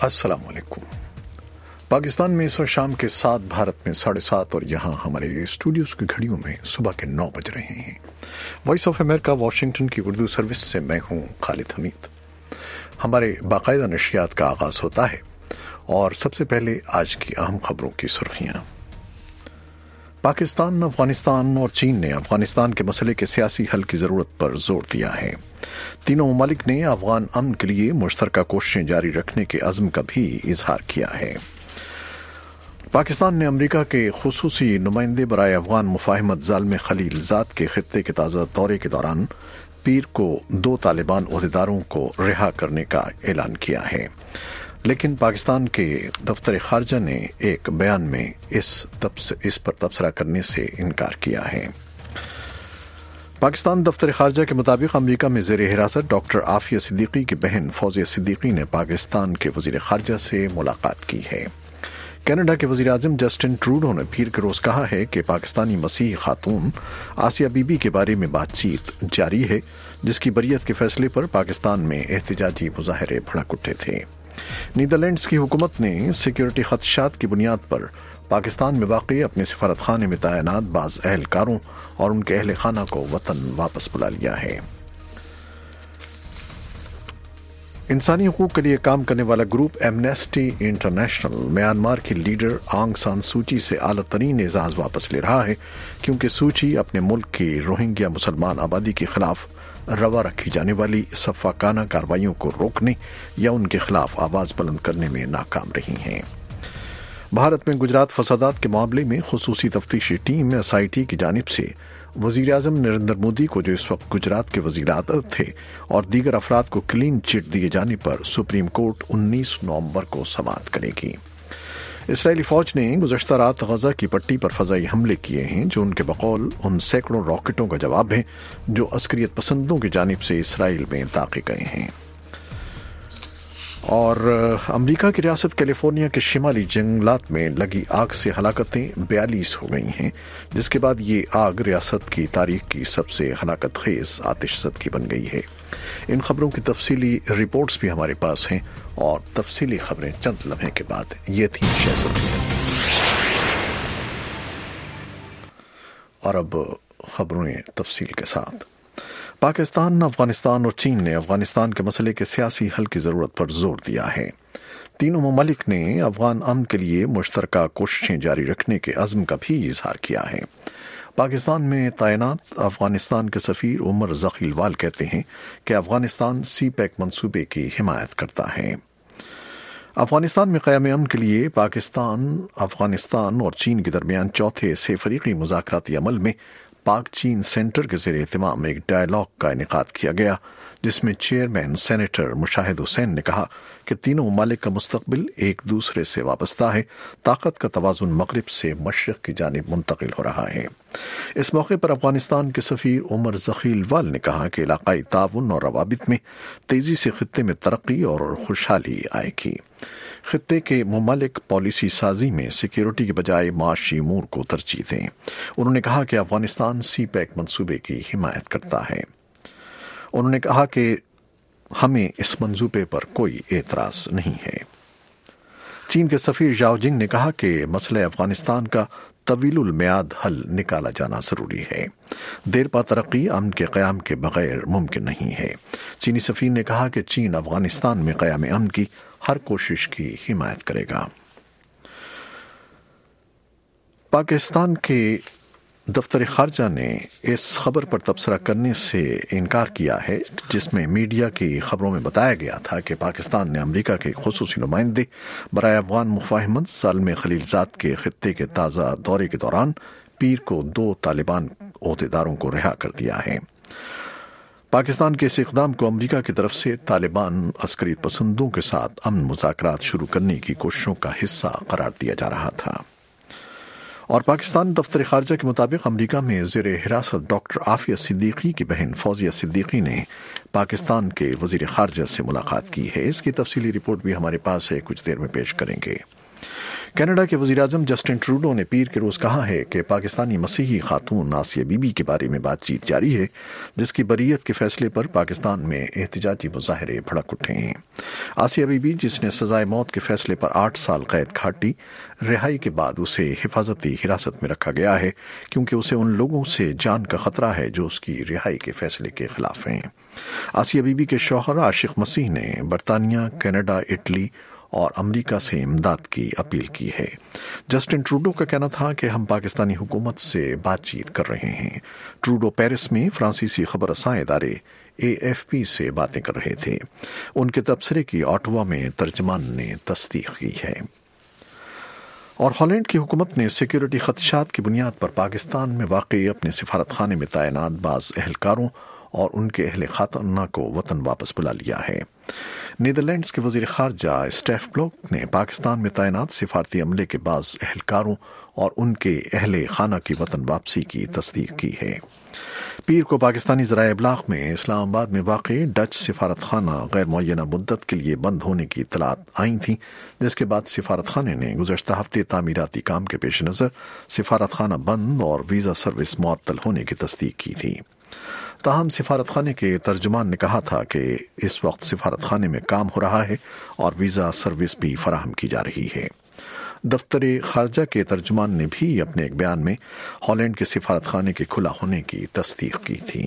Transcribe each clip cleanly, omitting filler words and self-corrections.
السلام علیکم۔ پاکستان میں اس وقت شام کے 7، بھارت میں 7:30 اور یہاں ہمارے اسٹوڈیوز کی گھڑیوں میں صبح کے 9 بج رہے ہیں۔ وائس آف امریکہ واشنگٹن کی اردو سروس سے میں ہوں خالد حمید۔ ہمارے باقاعدہ نشریات کا آغاز ہوتا ہے اور سب سے پہلے آج کی اہم خبروں کی سرخیاں۔ پاکستان، افغانستان اور چین نے افغانستان کے مسئلے کے سیاسی حل کی ضرورت پر زور دیا ہے۔ تینوں ممالک نے افغان امن کے لیے مشترکہ کوششیں جاری رکھنے کے عزم کا بھی اظہار کیا ہے۔ پاکستان نے امریکہ کے خصوصی نمائندے برائے افغان مفاہمت زالم خلیل زاد کے خطے کے تازہ دورے کے دوران پیر کو 2 طالبان عہدیداروں کو رہا کرنے کا اعلان کیا ہے، لیکن پاکستان کے دفتر خارجہ نے ایک بیان میں اس پر تبصرہ کرنے سے انکار کیا ہے۔ پاکستان دفتر خارجہ کے مطابق امریکہ میں زیر حراست ڈاکٹر عافیہ صدیقی کی بہن فوزیہ صدیقی نے پاکستان کے وزیر خارجہ سے ملاقات کی ہے۔ کینیڈا کے وزیر اعظم جسٹن ٹروڈو نے پیر کے روز کہا ہے کہ پاکستانی مسیحی خاتون آسیہ بی بی کے بارے میں بات چیت جاری ہے، جس کی بریت کے فیصلے پر پاکستان میں احتجاجی مظاہرے بھڑک اٹھے تھے۔ نیدرلینڈز کی حکومت نے سیکیورٹی خدشات کی بنیاد پر پاکستان میں واقع اپنے سفارت خانے میں تعینات بعض اہلکاروں اور ان کے اہل خانہ کو وطن واپس بلا لیا ہے۔ انسانی حقوق کے لیے کام کرنے والا گروپ ایمنسٹی انٹرنیشنل میانمار کی لیڈر آنگ سان سوچی سے اعلیٰ ترین اعزاز واپس لے رہا ہے، کیونکہ سوچی اپنے ملک کی روہنگیا مسلمان آبادی کے خلاف روا رکھی جانے والی سفاکانہ کارروائیوں کو روکنے یا ان کے خلاف آواز بلند کرنے میں ناکام رہی ہیں۔ بھارت میں گجرات فسادات کے معاملے میں خصوصی تفتیشی ٹیم SIT کی جانب سے وزیر اعظم نریندر مودی کو، جو اس وقت گجرات کے وزیر اعظم تھے، اور دیگر افراد کو کلین چٹ دیے جانے پر سپریم کورٹ 19 نومبر کو سماعت کرے گی۔ اسرائیلی فوج نے گزشتہ رات غزہ کی پٹی پر فضائی حملے کیے ہیں، جو ان کے بقول ان سینکڑوں راکٹوں کا جواب ہے جو عسکریت پسندوں کی جانب سے اسرائیل میں داغے گئے ہیں۔ اور امریکہ کی ریاست کیلیفورنیا کے شمالی جنگلات میں لگی آگ سے ہلاکتیں 42 ہو گئی ہیں، جس کے بعد یہ آگ ریاست کی تاریخ کی سب سے ہلاکت خیز آتش زدگی بن گئی ہے۔ ان خبروں کی تفصیلی رپورٹس بھی ہمارے پاس ہیں اور تفصیلی خبریں چند لمحے کے بعد۔ یہ تھی شہزادی۔ اور اب خبروں تفصیل کے ساتھ۔ پاکستان، افغانستان اور چین نے افغانستان کے مسئلے کے سیاسی حل کی ضرورت پر زور دیا ہے۔ تینوں ممالک نے افغان امن کے لیے مشترکہ کوششیں جاری رکھنے کے عزم کا بھی اظہار کیا ہے۔ پاکستان میں تعینات افغانستان کے سفیر عمر ذخیلوال کہتے ہیں کہ افغانستان CPEC منصوبے کی حمایت کرتا ہے۔ افغانستان میں قیام امن کے لیے پاکستان، افغانستان اور چین کے درمیان چوتھے 6 فریقی مذاکراتی عمل میں پاک چین سینٹر کے زیر اہتمام ایک ڈائیلاگ کا انعقاد کیا گیا، جس میں چیئرمین سینیٹر مشاہد حسین نے کہا کہ تینوں ممالک کا مستقبل ایک دوسرے سے وابستہ ہے، طاقت کا توازن مغرب سے مشرق کی جانب منتقل ہو رہا ہے۔ اس موقع پر افغانستان کے سفیر عمر ذخیلوال نے کہا کہ علاقائی تعاون اور روابط میں تیزی سے خطے میں ترقی اور خوشحالی آئے گی۔ خطے کے ممالک پالیسی سازی میں سیکیورٹی کے بجائے معاشی امور کو ترجیح دیں۔ انہوں نے کہا کہ افغانستان CPEC منصوبے کی حمایت کرتا ہے۔ انہوں نے کہا کہ ہمیں اس منصوبے پر کوئی اعتراض نہیں ہے۔ چین کے سفیر ژاؤ جنگ نے کہا کہ مسئلہ افغانستان کا طویل المیعاد حل نکالا جانا ضروری ہے۔ دیر پا ترقی امن کے قیام کے بغیر ممکن نہیں ہے۔ چینی سفیر نے کہا کہ چین افغانستان میں قیام امن کی ہر کوشش کی حمایت کرے گا۔ پاکستان کے دفتر خارجہ نے اس خبر پر تبصرہ کرنے سے انکار کیا ہے جس میں میڈیا کی خبروں میں بتایا گیا تھا کہ پاکستان نے امریکہ کے خصوصی نمائندے برائے افغان مفاہمت زالم خلیل زاد کے خطے کے تازہ دورے کے دوران پیر کو 2 طالبان عہدیداروں کو رہا کر دیا ہے۔ پاکستان کے اس اقدام کو امریکہ کی طرف سے طالبان عسکریت پسندوں کے ساتھ امن مذاکرات شروع کرنے کی کوششوں کا حصہ قرار دیا جا رہا تھا۔ اور پاکستان دفتر خارجہ کے مطابق امریکہ میں زیر حراست ڈاکٹر عافیہ صدیقی کی بہن فوزیہ صدیقی نے پاکستان کے وزیر خارجہ سے ملاقات کی ہے۔ اس کی تفصیلی رپورٹ بھی ہمارے پاس ہے، کچھ دیر میں پیش کریں گے۔ کینیڈا کے وزیر اعظم جسٹن ٹروڈو نے پیر کے روز کہا ہے کہ پاکستانی مسیحی خاتون آسیہ بی بی کے بارے میں بات چیت جاری ہے، جس کی بریت کے فیصلے پر پاکستان میں احتجاجی مظاہرے بھڑک اٹھے ہیں۔ آسیہ بی بی، جس نے سزائے موت کے فیصلے پر 8 سال قید کھاٹی، رہائی کے بعد اسے حفاظتی حراست میں رکھا گیا ہے کیونکہ اسے ان لوگوں سے جان کا خطرہ ہے جو اس کی رہائی کے فیصلے کے خلاف ہیں۔ آسیہ بی بی کے شوہر عاشق مسیح نے برطانیہ، کینیڈا، اٹلی اور امریکہ سے امداد کی اپیل کی ہے۔ جسٹن ٹروڈو کا کہنا تھا کہ ہم پاکستانی حکومت سے بات چیت کر رہے ہیں۔ ٹروڈو پیرس میں فرانسیسی خبر رساں ادارے AFP سے باتیں کر رہے تھے۔ ان کے تبصرے کی آٹوا میں ترجمان نے تصدیق کی ہے۔ اور ہالینڈ کی حکومت نے سیکیورٹی خدشات کی بنیاد پر پاکستان میں واقع اپنے سفارت خانے میں تعینات بعض اہلکاروں اور ان کے اہل خانہ کو وطن واپس بلا لیا ہے۔ نیدرلینڈز کے وزیر خارجہ اسٹیف بلوک نے پاکستان میں تعینات سفارتی عملے کے بعض اہلکاروں اور ان کے اہل خانہ کی وطن واپسی کی تصدیق کی ہے۔ پیر کو پاکستانی ذرائع ابلاغ میں اسلام آباد میں واقع ڈچ سفارت خانہ غیر معینہ مدت کے لیے بند ہونے کی اطلاعات آئی تھیں، جس کے بعد سفارت خانے نے گزشتہ ہفتے تعمیراتی کام کے پیش نظر سفارت خانہ بند اور ویزا سروس معطل ہونے کی تصدیق کی تھی۔ تاہم سفارت خانے کے ترجمان نے کہا تھا کہ اس وقت سفارت خانے میں کام ہو رہا ہے اور ویزا سروس بھی فراہم کی جا رہی ہے۔ دفتر خارجہ کے ترجمان نے بھی اپنے ایک بیان میں ہالینڈ کے سفارت خانے کے کھلا ہونے کی تصدیق کی تھی۔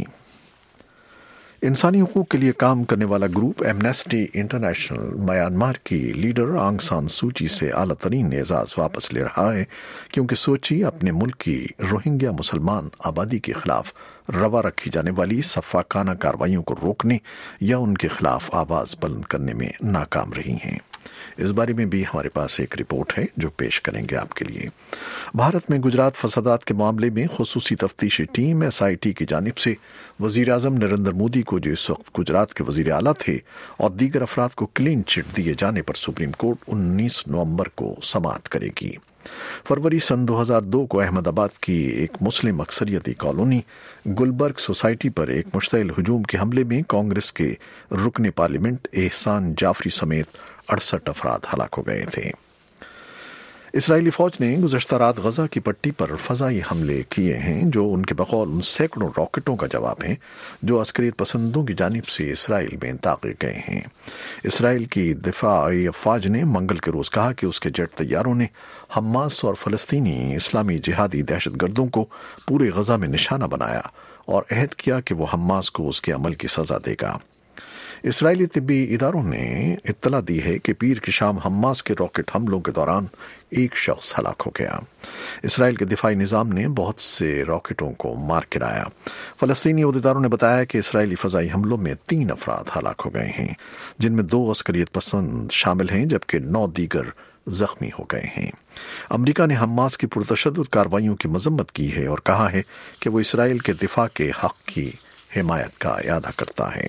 انسانی حقوق کے لیے کام کرنے والا گروپ ایمنسٹی انٹرنیشنل میانمار کی لیڈر آنگ سان سوچی سے اعلیٰ ترین اعزاز واپس لے رہا ہے کیونکہ سوچی اپنے ملک کی روہنگیا مسلمان آبادی کے خلاف روا رکھی جانے والی سفاکانہ کارروائیوں کو روکنے یا ان کے خلاف آواز بلند کرنے میں ناکام رہی ہیں۔ اس بارے میں بھی ہمارے پاس ایک رپورٹ ہے جو پیش کریں گے آپ کے لیے۔ بھارت میں گجرات فسادات کے معاملے میں خصوصی تفتیشی ٹیم SIT کی جانب سے وزیر اعظم نریندر مودی کو، جو اس وقت گجرات کے وزیر اعلیٰ تھے، اور دیگر افراد کو کلین چٹ دیے جانے پر سپریم کورٹ 19 نومبر کو سماعت کرے گی۔ فروری سن 2002 کو احمد آباد کی ایک مسلم اکثریتی کالونی گلبرگ سوسائٹی پر ایک مشتعل ہجوم کے حملے میں کانگریس کے رکن پارلیمنٹ احسان جعفری سمیت 68 افراد ہلاک ہو گئے تھے۔ اسرائیلی فوج نے گزشتہ رات غزہ کی پٹی پر فضائی حملے کیے ہیں جو ان کے بقول ان سینکڑوں راکٹوں کا جواب ہیں جو عسکریت پسندوں کی جانب سے اسرائیل میں داغے گئے ہیں۔ اسرائیل کی دفاعی افواج نے منگل کے روز کہا کہ اس کے جیٹ طیاروں نے حماس اور فلسطینی اسلامی جہادی دہشت گردوں کو پورے غزہ میں نشانہ بنایا اور عہد کیا کہ وہ حماس کو اس کے عمل کی سزا دے گا۔ اسرائیلی طبی اداروں نے اطلاع دی ہے کہ پیر کی شام حماس کے راکٹ حملوں کے دوران ایک شخص ہلاک ہو گیا۔ اسرائیل کے دفاعی نظام نے بہت سے راکٹوں کو مار گرایا۔ فلسطینی عہدیداروں نے بتایا کہ اسرائیلی فضائی حملوں میں 3 افراد ہلاک ہو گئے ہیں، جن میں 2 عسکریت پسند شامل ہیں جبکہ 9 دیگر زخمی ہو گئے ہیں۔ امریکہ نے حماس کی پرتشدد کارروائیوں کی مذمت کی ہے اور کہا ہے کہ وہ اسرائیل کے دفاع کے حق کی حمایت کا اعادہ کرتا ہے۔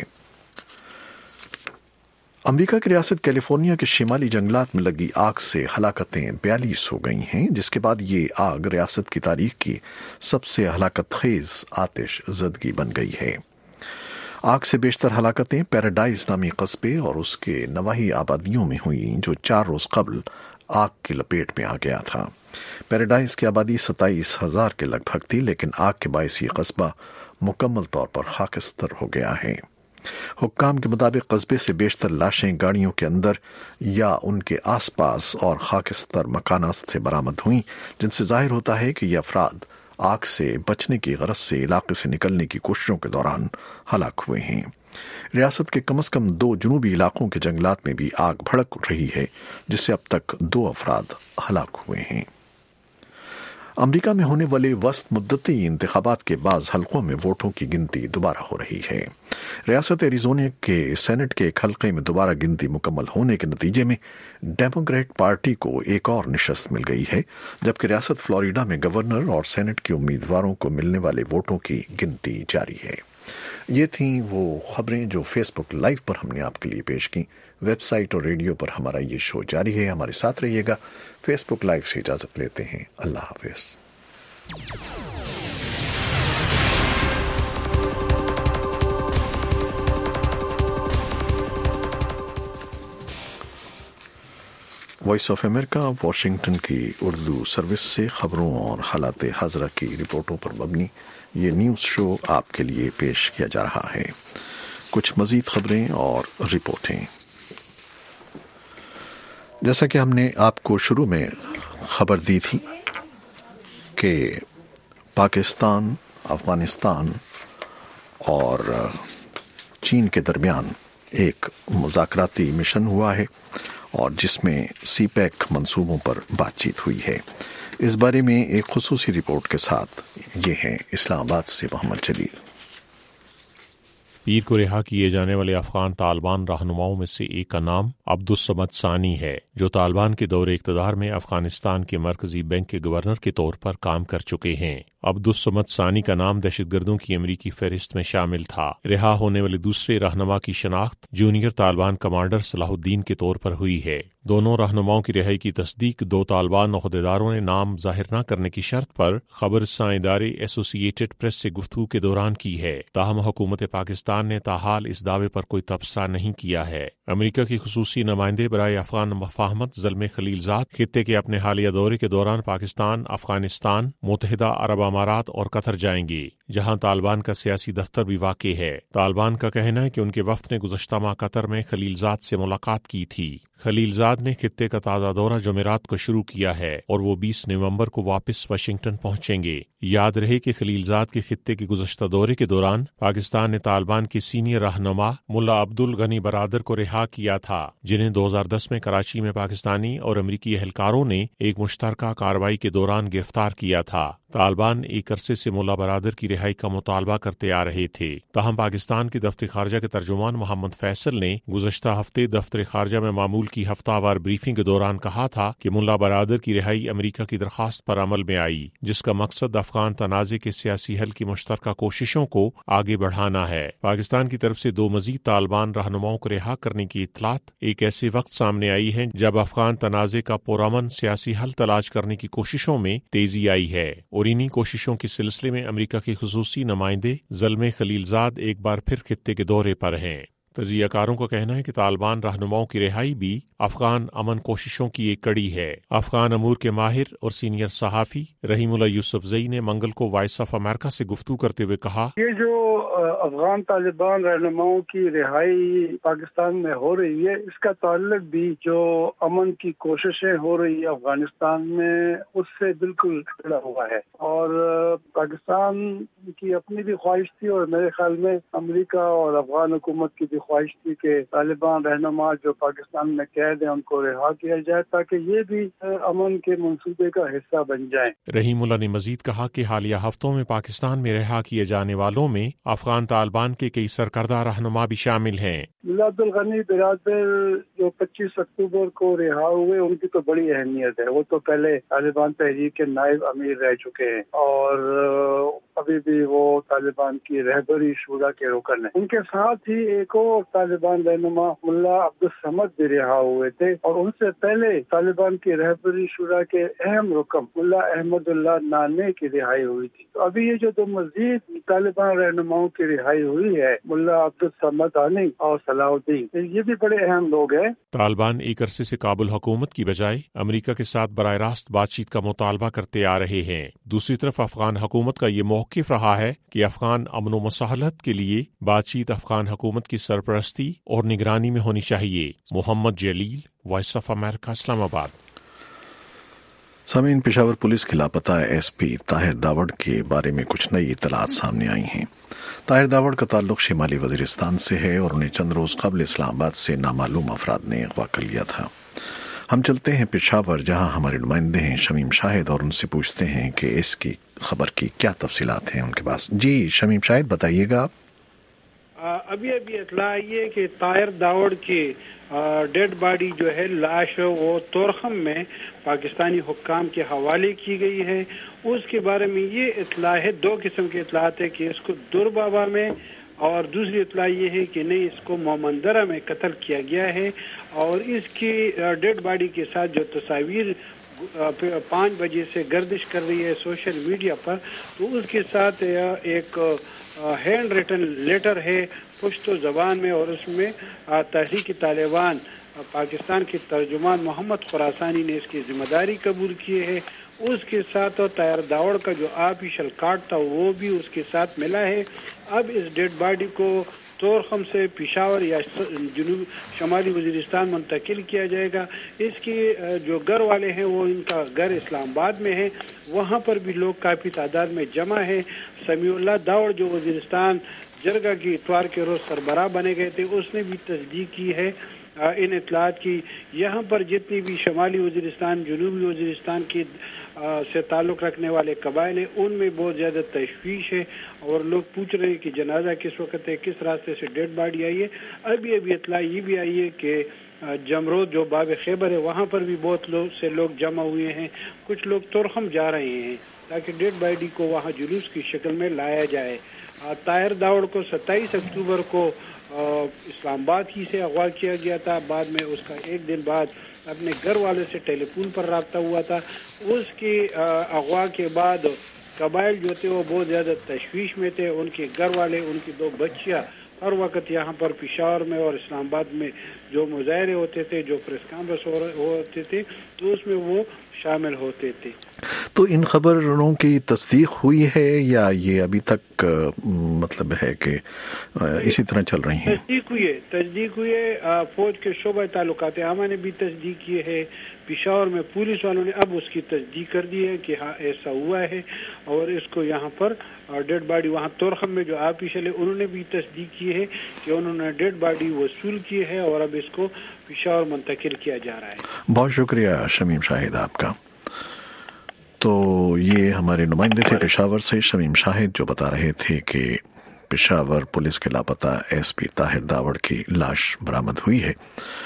امریکہ کی ریاست کیلیفورنیا کے شمالی جنگلات میں لگی آگ سے ہلاکتیں 42 ہو گئی ہیں، جس کے بعد یہ آگ ریاست کی تاریخ کی سب سے ہلاکت خیز آتش زدگی بن گئی ہے۔ آگ سے بیشتر ہلاکتیں پیراڈائز نامی قصبے اور اس کے نواحی آبادیوں میں ہوئیں جو 4 روز قبل آگ کی لپیٹ میں آ گیا تھا۔ پیراڈائز کی آبادی 27,000 کے لگ بھگ تھی، لیکن آگ کے باعث یہ قصبہ مکمل طور پر خاکستر ہو گیا ہے۔ حکام کے مطابق قصبے سے بیشتر لاشیں گاڑیوں کے اندر یا ان کے آس پاس اور خاکستر مکانات سے برآمد ہوئیں، جن سے ظاہر ہوتا ہے کہ یہ افراد آگ سے بچنے کی غرض سے علاقے سے نکلنے کی کوششوں کے دوران ہلاک ہوئے ہیں۔ ریاست کے کم از کم 2 جنوبی علاقوں کے جنگلات میں بھی آگ بھڑک رہی ہے، جس سے اب تک 2 افراد ہلاک ہوئے ہیں۔ امریکہ میں ہونے والے وسط مدتی انتخابات کے بعض حلقوں میں ووٹوں کی گنتی دوبارہ ہو رہی ہے۔ ریاست ایریزونا کے سینٹ کے ایک حلقے میں دوبارہ گنتی مکمل ہونے کے نتیجے میں ڈیموکریٹ پارٹی کو ایک اور نشست مل گئی ہے، جبکہ ریاست فلوریڈا میں گورنر اور سینٹ کے امیدواروں کو ملنے والے ووٹوں کی گنتی جاری ہے۔ یہ تھیں وہ خبریں جو فیس بک لائیو پر ہم نے آپ کے لیے پیش کی۔ ویب سائٹ اور ریڈیو پر ہمارا یہ شو جاری ہے، ہمارے ساتھ رہیے گا۔ فیس بک لائیو سے اجازت لیتے ہیں، اللہ حافظ۔ وائس آف امریکہ واشنگٹن کی اردو سروس سے خبروں اور حالات حاضرہ کی رپورٹوں پر مبنی یہ نیوز شو آپ کے لیے پیش کیا جا رہا ہے۔ کچھ مزید خبریں اور رپورٹیں۔ جیسا کہ ہم نے آپ کو شروع میں خبر دی تھی کہ پاکستان، افغانستان اور چین کے درمیان ایک مذاکراتی مشن ہوا ہے اور جس میں سی پیک منصوبوں پر بات چیت ہوئی ہے۔ اس بارے میں ایک خصوصی رپورٹ کے ساتھ یہ ہیں اسلام آباد سے محمد جلیل۔ پیر کو رہا کیے جانے والے افغان طالبان رہنماؤں میں سے ایک کا نام عبدالصمد ثانی ہے، جو طالبان کے دور اقتدار میں افغانستان کے مرکزی بینک کے گورنر کے طور پر کام کر چکے ہیں۔ عبدالصمد ثانی کا نام دہشت گردوں کی امریکی فہرست میں شامل تھا۔ رہا ہونے والے دوسرے رہنما کی شناخت جونیئر طالبان کمانڈر صلاح الدین کے طور پر ہوئی ہے۔ دونوں رہنماؤں کی رہائی کی تصدیق دو طالبان عہدیداروں نے نام ظاہر نہ کرنے کی شرط پر خبررساں ادارے ایسوسی ایٹڈ پریس سے گفتگو کے دوران کی ہے۔ تاہم حکومت پاکستان نے تاحال اس دعوے پر کوئی تبصرہ نہیں کیا ہے۔ امریکہ کی خصوصی نمائندے برائے افغان مفاہمت زلمے خلیلزاد خطے کے اپنے حالیہ دورے کے دوران پاکستان، افغانستان، متحدہ عرب امارات اور قطر جائیں گے، جہاں طالبان کا سیاسی دفتر بھی واقع ہے۔ طالبان کا کہنا ہے کہ ان کے وفد نے گزشتہ ماہ قطر میں خلیلزاد سے ملاقات کی تھی۔ خلیلزاد نے خطے کا تازہ دورہ جمعرات کو شروع کیا ہے اور وہ 20 نومبر کو واپس واشنگٹن پہنچیں گے۔ یاد رہے کہ خلیلزاد کے خطے کے گزشتہ دورے کے دوران پاکستان نے طالبان کے سینئر رہنما ملا عبدالغنی برادر کو رہا کیا تھا، جنہیں 2010 میں کراچی میں پاکستانی اور امریکی اہلکاروں نے ایک مشترکہ کارروائی کے دوران گرفتار کیا تھا۔ طالبان ایک عرصے سے ملا برادر کی رہائی کا مطالبہ کرتے آ رہے تھے، تاہم پاکستان کے دفتر خارجہ کے ترجمان محمد فیصل نے گزشتہ ہفتے دفتر خارجہ میں معمول کی ہفتہ وار بریفنگ کے دوران کہا تھا کہ ملا برادر کی رہائی امریکہ کی درخواست پر عمل میں آئی، جس کا مقصد افغان تنازع کے سیاسی حل کی مشترکہ کوششوں کو آگے بڑھانا ہے۔ پاکستان کی طرف سے دو مزید طالبان رہنماؤں کو رہا کرنے کی اطلاعات ایک ایسے وقت سامنے آئی ہیں جب افغان تنازع کا پرامن سیاسی حل تلاش کرنے کی کوششوں میں تیزی آئی ہے، اور انہی کوششوں کے سلسلے میں امریکہ کے خصوصی نمائندے زلمے خلیلزاد ایک بار پھر خطے کے دورے پر ہیں۔ تجزیہ کاروں کا کہنا ہے کہ طالبان رہنماؤں کی رہائی بھی افغان امن کوششوں کی ایک کڑی ہے۔ افغان امور کے ماہر اور سینئر صحافی رحیم اللہ یوسفزئی نے منگل کو وائس آف امریکہ سے گفتگو کرتے ہوئے کہا، یہ جو افغان طالبان رہنماؤں کی رہائی پاکستان میں ہو رہی ہے، اس کا تعلق بھی جو امن کی کوششیں ہو رہی ہے افغانستان میں اس سے بالکل جڑا ہوا ہے، اور پاکستان کی اپنی بھی خواہش تھی اور میرے خیال میں امریکہ اور افغان حکومت کی بھی خواہش تھی کہ طالبان رہنما جو پاکستان میں قید ہیں ان کو رہا کیا جائے تاکہ یہ بھی امن کے منصوبے کا حصہ بن جائیں۔ رحیم اللہ نے مزید کہا کہ حالیہ ہفتوں میں پاکستان میں رہا کیے جانے والوں میں افغان طالبان کے کئی سرکردہ رہنما بھی شامل ہیں۔ ملا عبدالغنی برادر جو 25 اکتوبر کو رہا ہوئے، ان کی تو بڑی اہمیت ہے، وہ تو پہلے طالبان تحریک کے نائب امیر رہ چکے ہیں اور ابھی بھی وہ طالبان کی رہبری شورا کے رکن ہیں۔ ان کے ساتھ ہی ایک اور طالبان رہنما ملا عبدالصمد بھی رہا ہوئے تھے، اور ان سے پہلے طالبان کی رہبری شورا کے اہم رکن ملا احمد اللہ نانے کی رہائی ہوئی تھی۔ تو ابھی یہ جو دو مزید طالبان رہنماؤں کی رہائی ہوئی ہے، ملا عبدالصمد ثانی اور صلاح الدین، یہ بھی بڑے اہم لوگ ہیں۔ طالبان ایک عرصے سے کابل حکومت کی بجائے امریکہ کے ساتھ براہ راست بات چیت کا مطالبہ کرتے آ رہے ہیں۔ دوسری طرف افغان حکومت کا یہ موقف رہا ہے کہ افغان امن و مصالحت کے لیے بات چیت افغان حکومت کی سرپرستی اور نگرانی میں ہونی چاہیے۔ محمد جلیل، وائس آف امریکہ، اسلام آباد۔ سامعین، پشاور پولیس کے لاپتہ ایس پی طاہر داوڑ کے بارے میں کچھ نئی اطلاعات سامنے آئی ہیں۔ طاہر داوڑ کا تعلق شمالی وزیرستان سے ہے اور انہیں چند روز قبل اسلام آباد سے نامعلوم افراد نے اغوا کر لیا تھا۔ ہم چلتے ہیں پشاور، جہاں ہمارے نمائندے ہیں شمیم شاہد، اور ان سے پوچھتے ہیں کہ اس کی خبر کی کیا تفصیلات ہیں ان کے پاس۔ جی شمیم شاہد، بتائیے گا آپ۔ ابھی اطلاع آئی ہے کہ طاہر داوڑ کی ڈیڈ باڈی جو ہے، لاش وہ تورخم میں پاکستانی حکام کے حوالے کی گئی ہے۔ اس کے بارے میں یہ اطلاع ہے، دو قسم کی اطلاعات ہے کہ اس کو دور بابا میں، اور دوسری اطلاع یہ ہے کہ نہیں، اس کو مومندرہ میں قتل کیا گیا ہے، اور اس کی ڈیڈ باڈی کے ساتھ جو تصاویر 5 بجے سے گردش کر رہی ہے سوشل میڈیا پر، تو اس کے ساتھ ایک ہینڈ ریٹن لیٹر ہے پشتو زبان میں، اور اس میں تحریک طالبان پاکستان کے ترجمان محمد خراسانی نے اس کی ذمہ داری قبول کی ہے۔ اس کے ساتھ طاہر داوڑ کا جو آفیشل کارڈ تھا وہ بھی اس کے ساتھ ملا ہے۔ اب اس ڈیڈ باڈی کو تورخم سے پشاور یا جنوب شمالی وزیرستان منتقل کیا جائے گا۔ اس کے جو گھر والے ہیں وہ ان کا گھر اسلام آباد میں ہے، وہاں پر بھی لوگ کافی تعداد میں جمع ہیں۔ سمیع اللہ داوڑ جو وزیرستان جرگہ کی اتوار کے روز سربراہ بنے گئے تھے، اس نے بھی تصدیق کی ہے ان اطلاعات کی۔ یہاں پر جتنی بھی شمالی وزیرستان، جنوبی وزیرستان کی سے تعلق رکھنے والے قبائل ہیں، ان میں بہت زیادہ تشویش ہے اور لوگ پوچھ رہے ہیں کہ جنازہ کس وقت ہے، کس راستے سے ڈیڈ باڈی آئی ہے۔ ابھی اطلاع یہ بھی آئی ہے کہ جمرود جو باب خیبر ہے وہاں پر بھی بہت لوگ جمع ہوئے ہیں، کچھ لوگ تورخم جا رہے ہیں تاکہ ڈیڈ باڈی کو وہاں جلوس کی شکل میں لایا جائے۔ طاہر داوڑ کو 27 اکتوبر کو اسلام آباد ہی سے اغوا کیا گیا تھا، بعد میں اس کا ایک دن بعد اپنے گھر والے سے ٹیلی فون پر رابطہ ہوا تھا۔ اس کی اغوا کے بعد قبائل جو تھے وہ بہت زیادہ تشویش میں تھے، ان کے گھر والے، ان کی 2 بچیاں ہر وقت یہاں پر پشاور میں اور اسلام آباد میں جو مظاہرے ہوتے تھے، جو پریس کانفرنس ہوتے تھے، تو اس میں وہ شامل ہوتے تھے۔ تو ان خبروں کی تصدیق ہوئی ہے یا یہ ابھی تک مطلب ہے کہ اسی طرح چل رہی ہیں؟ تصدیق ہوئی ہے۔ فوج کے شعبہ تعلقات عامہ نے بھی تصدیق کی ہے، پشاور میں پولیس والوں نے اب اس کی تصدیق کر دی ہے کہ ہاں ایسا ہوا ہے، اور اس کو یہاں پر ڈیڈ باڈی وہاں تورخم میں جو آفیشل ہے انہوں نے بھی تصدیق کی ہے کہ انہوں نے ڈیڈ باڈی وصول کی ہے اور اب اس کو پشاور منتقل کیا جا رہا ہے۔ بہت شکریہ شمیم شاہد آپ کا۔ تو یہ ہمارے نمائندے تھے پشاور سے شمیم شاہد، جو بتا رہے تھے کہ پشاور پولیس کے لاپتہ ایس پی طاہر داوڑ کی لاش برآمد ہوئی ہے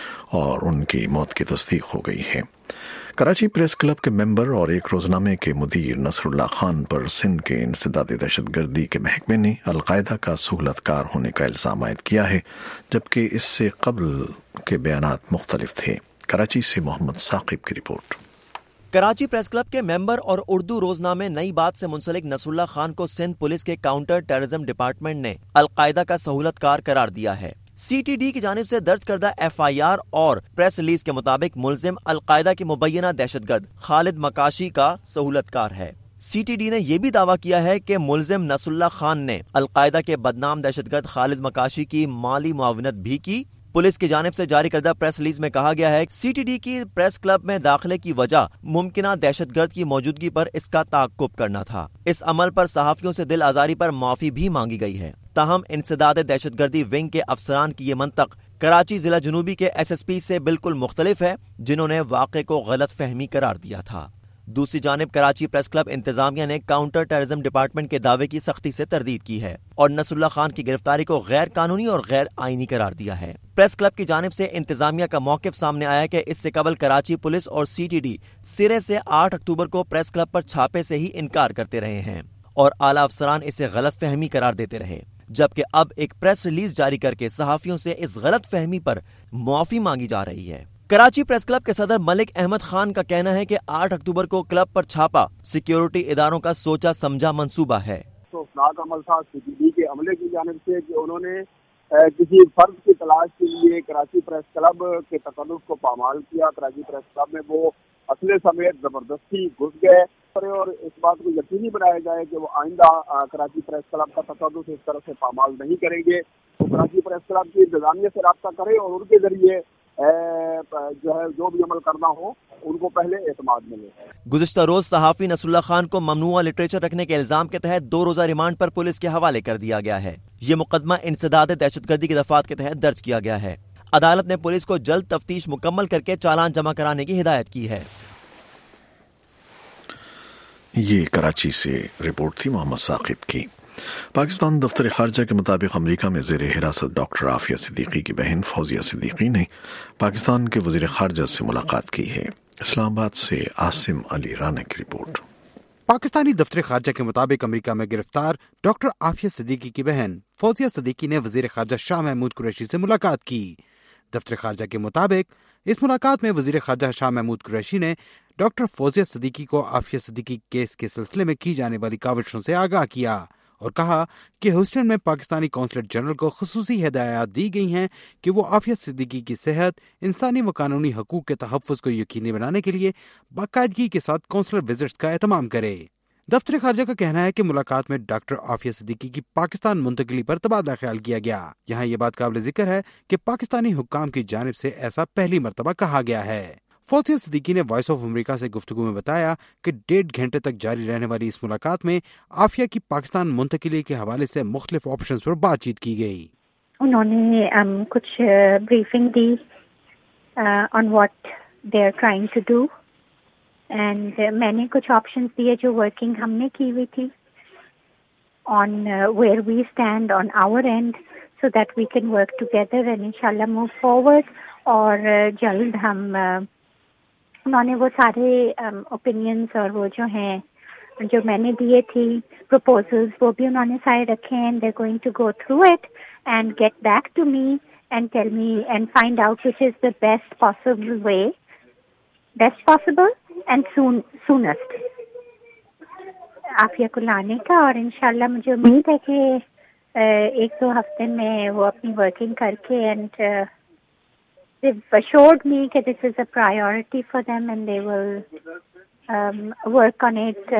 اور ان کی موت کی تصدیق ہو گئی ہے۔ کراچی پریس کلب کے ممبر اور ایک روزنامے کے مدیر نصر اللہ خان پر سندھ کے انسداد دہشت گردی کے محکمے نے القاعدہ کا سہولت کار ہونے کا الزام عائد کیا ہے، جبکہ اس سے قبل کے بیانات مختلف تھے۔ کراچی سے محمد ثاقب کی رپورٹ۔ کراچی پریس کلب کے ممبر اور اردو روزنامے نئی بات سے منسلک نصر اللہ خان کو سندھ پولیس کے کاؤنٹر ٹیررزم ڈپارٹمنٹ نے القاعدہ کا سہولت کار قرار دیا ہے۔ سی ٹی ڈی کی جانب سے درج کردہ ایف آئی آر اور پریس ریلیز کے مطابق ملزم القاعدہ کے مبینہ دہشت گرد خالد مکاشی کا سہولت کار ہے۔ سی ٹی ڈی نے یہ بھی دعویٰ کیا ہے کہ ملزم نصر اللہ خان نے القاعدہ کے بدنام دہشت گرد خالد مکاشی کی مالی معاونت بھی کی۔ پولیس کی جانب سے جاری کردہ پریس ریلیز میں کہا گیا ہے کہ سی ٹی ڈی کی پریس کلب میں داخلے کی وجہ ممکنہ دہشت گرد کی موجودگی پر اس کا تعاقب کرنا تھا۔ اس عمل پر صحافیوں سے دل آزاری پر معافی بھی مانگی گئی ہے۔ تاہم انسداد دہشت گردی ونگ کے افسران کی یہ منطق کراچی ضلع جنوبی کے ایس ایس پی سے بالکل مختلف ہے، جنہوں نے واقعے کو غلط فہمی قرار دیا تھا۔ دوسری جانب کراچی پریس کلب انتظامیہ نے کاؤنٹر ٹیررزم ڈپارٹمنٹ کے دعوے کی سختی سے تردید کی ہے اور نصر اللہ خان کی گرفتاری کو غیر قانونی اور غیر آئینی قرار دیا ہے۔ پریس کلب کی جانب سے انتظامیہ کا موقف سامنے آیا کہ اس سے قبل کراچی پولیس اور سی ٹی ڈی سرے سے 8 اکتوبر کو پریس کلب پر چھاپے سے ہی انکار کرتے رہے ہیں اور اعلیٰ افسران اسے غلط فہمی قرار دیتے رہے، جبکہ اب ایک پریس ریلیز جاری کر کے صحافیوں سے اس غلط فہمی پر معافی مانگی جا رہی ہے۔ کراچی پریس کلب کے صدر ملک احمد خان کا کہنا ہے کہ 8 اکتوبر کو کلب پر چھاپا سیکیورٹی اداروں کا سوچا سمجھا منصوبہ ہے۔ تو افراد عمل تھا سی ٹی ڈی کے عملے کی جانب سے کہ انہوں نے کسی فرد کی تلاش کے لیے کراچی پریس کلب کے تقدس کو پامال کیا۔ کراچی پریس کلب میں وہ اسلحے سمیت زبردستی گھس گئے اور اس بات کو یقینی بنایا جائے کہ وہ آئندہ کراچی پریس کلب کا تقدس اس طرح سے پامال نہیں کریں گے۔ تو کراچی پریس کلب کی انتظامیہ سے رابطہ کرے اور ان کے ذریعے جو بھی عمل کرنا ہو ان کو پہلے اعتماد ملے۔ گزشتہ روز صحافی نصر اللہ خان کو ممنوعہ لٹریچر رکھنے کے الزام کے تحت 2 روزہ ریمانڈ پر پولیس کے حوالے کر دیا گیا ہے۔ یہ مقدمہ انسداد دہشت گردی کی دفعات کے تحت درج کیا گیا ہے۔ عدالت نے پولیس کو جلد تفتیش مکمل کر کے چالان جمع کرانے کی ہدایت کی ہے۔ یہ کراچی سے رپورٹ تھی محمد ثاقب کی۔ پاکستان دفتر خارجہ کے مطابق امریکہ میں زیر حراست ڈاکٹر عافیہ صدیقی کی بہن فوزیہ صدیقی نے پاکستان کے وزیر خارجہ سے ملاقات کی ہے۔ اسلام آباد سے عاصم علی رانا کی رپورٹ۔ پاکستانی دفتر خارجہ کے مطابق امریکہ میں گرفتار ڈاکٹر عافیہ صدیقی کی بہن فوزیہ صدیقی نے وزیر خارجہ شاہ محمود قریشی سے ملاقات کی۔ دفتر خارجہ کے مطابق اس ملاقات میں وزیر خارجہ شاہ محمود قریشی نے ڈاکٹر فوزیہ صدیقی کو عافیہ صدیقی کیس کے سلسلے میں کی جانے والی کاوشوں سے آگاہ کیا اور کہا کہ ہیوسٹن میں پاکستانی قونصلیٹ جنرل کو خصوصی ہدایات دی گئی ہیں کہ وہ عافیہ صدیقی کی صحت، انسانی و قانونی حقوق کے تحفظ کو یقینی بنانے کے لیے باقاعدگی کے ساتھ قونصلر وزٹس کا اہتمام کرے۔ دفتر خارجہ کا کہنا ہے کہ ملاقات میں ڈاکٹر عافیہ صدیقی کی پاکستان منتقلی پر تبادلہ خیال کیا گیا. یہاں یہ بات قابل ذکر ہے کہ پاکستانی حکام کی جانب سے ایسا پہلی مرتبہ کہا گیا ہے. فوزیہ صدیقی نے وائس آف امریکہ سے گفتگو میں بتایا کہ 1.5 گھنٹے تک جاری رہنے والی اس ملاقات میں عافیہ کی پاکستان منتقلی کے حوالے سے مختلف آپشنز پر بات چیت کی گئی. انہوں نے کچھ بریفنگ دی on what they are trying to do, and میں نے کچھ آپشنز دیے جو ورکنگ ہم نے کی ہوئی تھی on where we stand on our and so that we can work together and انشاءاللہ موو فارورڈ. اور جلد ہم انہوں نے وہ سارے اوپینینس اور وہ جو ہیں جو میں نے دیے تھی پروپوزلز وہ بھی انہوں نے سارے رکھے ہیں. They going to go through it and get back to me and tell me and find out which is the best possible and soonest Aafia کو لانے کا. اور انشاءاللہ مجھے امید ہے کہ 1-2 ہفتے میں وہ اپنی ورکنگ کر کے and they've assured me that this is a priority for them and they will work on it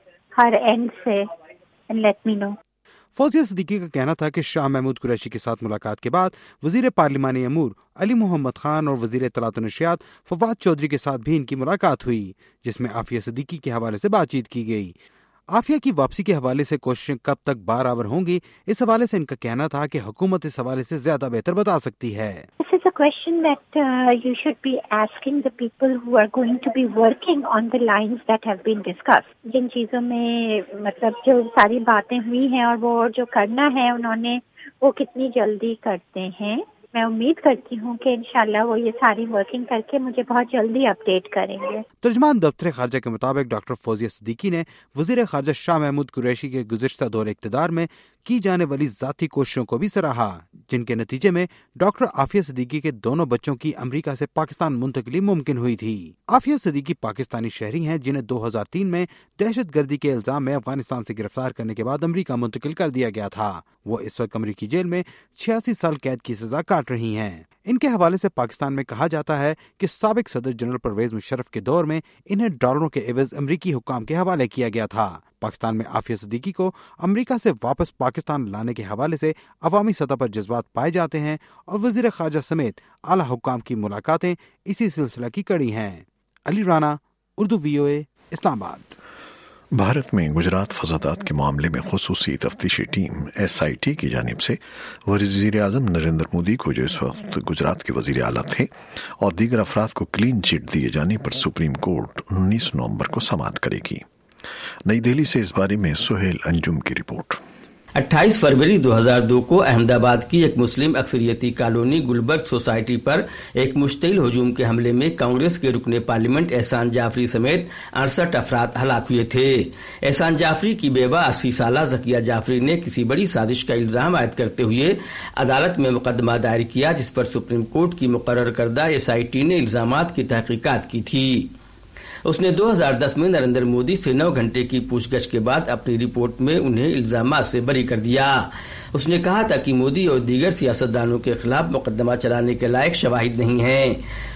ہر اینڈ سے and let me know. Fauzia Siddiqui کا کہنا تھا کہ شاہ محمود قریشی کے ساتھ ملاقات کے بعد وزیر پارلیمانی امور علی محمد خان اور وزیر اطلاعات و نشریات فواد چودھری کے ساتھ بھی ان کی ملاقات ہوئی، جس میں عافیہ صدیقی کے حوالے سے بات چیت کی گئی. عافیہ کی واپسی کے حوالے سے کوششیں کب تک بارآور ہوں گی، اس حوالے سے ان کا کہنا تھا کہ حکومت اس حوالے سے زیادہ بہتر بتا سکتی ہے. This is a question that you should be asking the people who are going to be working on the lines that have been discussed. جن چیزوں میں مطلب جو ساری باتیں ہوئی ہیں اور وہ جو کرنا ہے انہوں نے وہ کتنی جلدی کرتے ہیں. میں امید کرتی ہوں کہ انشاءاللہ وہ یہ ساری ورکنگ کر کے مجھے بہت جلدی اپڈیٹ کریں گے. ترجمان دفتر خارجہ کے مطابق ڈاکٹر فوزیہ صدیقی نے وزیر خارجہ شاہ محمود قریشی کے گزشتہ دور اقتدار میں کی جانے والی ذاتی کوششوں کو بھی سراہا، جن کے نتیجے میں ڈاکٹر عافیہ صدیقی کے دونوں بچوں کی امریکہ سے پاکستان منتقلی ممکن ہوئی تھی. عافیہ صدیقی پاکستانی شہری ہیں جنہیں 2003 میں دہشت گردی کے الزام میں افغانستان سے گرفتار کرنے کے بعد امریکہ منتقل کر دیا گیا تھا. وہ اس وقت امریکی جیل میں 86 سال قید کی سزا کاٹ رہی ہیں. ان کے حوالے سے پاکستان میں کہا جاتا ہے کہ سابق صدر جنرل پرویز مشرف کے دور میں انہیں ڈالروں کے عوض امریکی حکام کے حوالے کیا گیا تھا. پاکستان میں عافیہ صدیقی کو امریکہ سے واپس پاکستان لانے کے حوالے سے عوامی سطح پر جذبات پائے جاتے ہیں اور وزیر خارجہ سمیت اعلیٰ حکام کی ملاقاتیں اسی سلسلہ کی کڑی ہیں. علی رانا، اردو VOA، اسلام آباد. بھارت میں گجرات فسادات کے معاملے میں خصوصی تفتیشی ٹیم SIT کی جانب سے وزیر اعظم نریندر مودی کو، جو اس وقت گجرات کے وزیر اعلیٰ تھے، اور دیگر افراد کو کلین چٹ دیے جانے پر سپریم کورٹ 19 نومبر کو سماعت کرے گی. نئی دہلی سے اس بارے میں سہیل انجم کی رپورٹ. 28 فروری 2002 کو احمد آباد کی ایک مسلم اکثریتی کالونی گلبرگ سوسائٹی پر ایک مشتعل ہجوم کے حملے میں کانگریس کے رکن پارلیمنٹ احسان جعفری سمیت 68 افراد ہلاک ہوئے تھے. احسان جعفری کی بیوہ 80 سالہ ذکیہ جعفری نے کسی بڑی سازش کا الزام عائد کرتے ہوئے عدالت میں مقدمہ دائر کیا، جس پر سپریم کورٹ کی مقرر کردہ SIT نے الزامات کی تحقیقات کی تھی. اس نے 2010 میں نریندر مودی سے 9 گھنٹے کی پوچھ گچھ کے بعد اپنی رپورٹ میں انہیں الزامات سے بری کر دیا. اس نے کہا تھا کہ مودی اور دیگر سیاستدانوں کے خلاف مقدمہ چلانے کے لائق شواہد نہیں ہیں.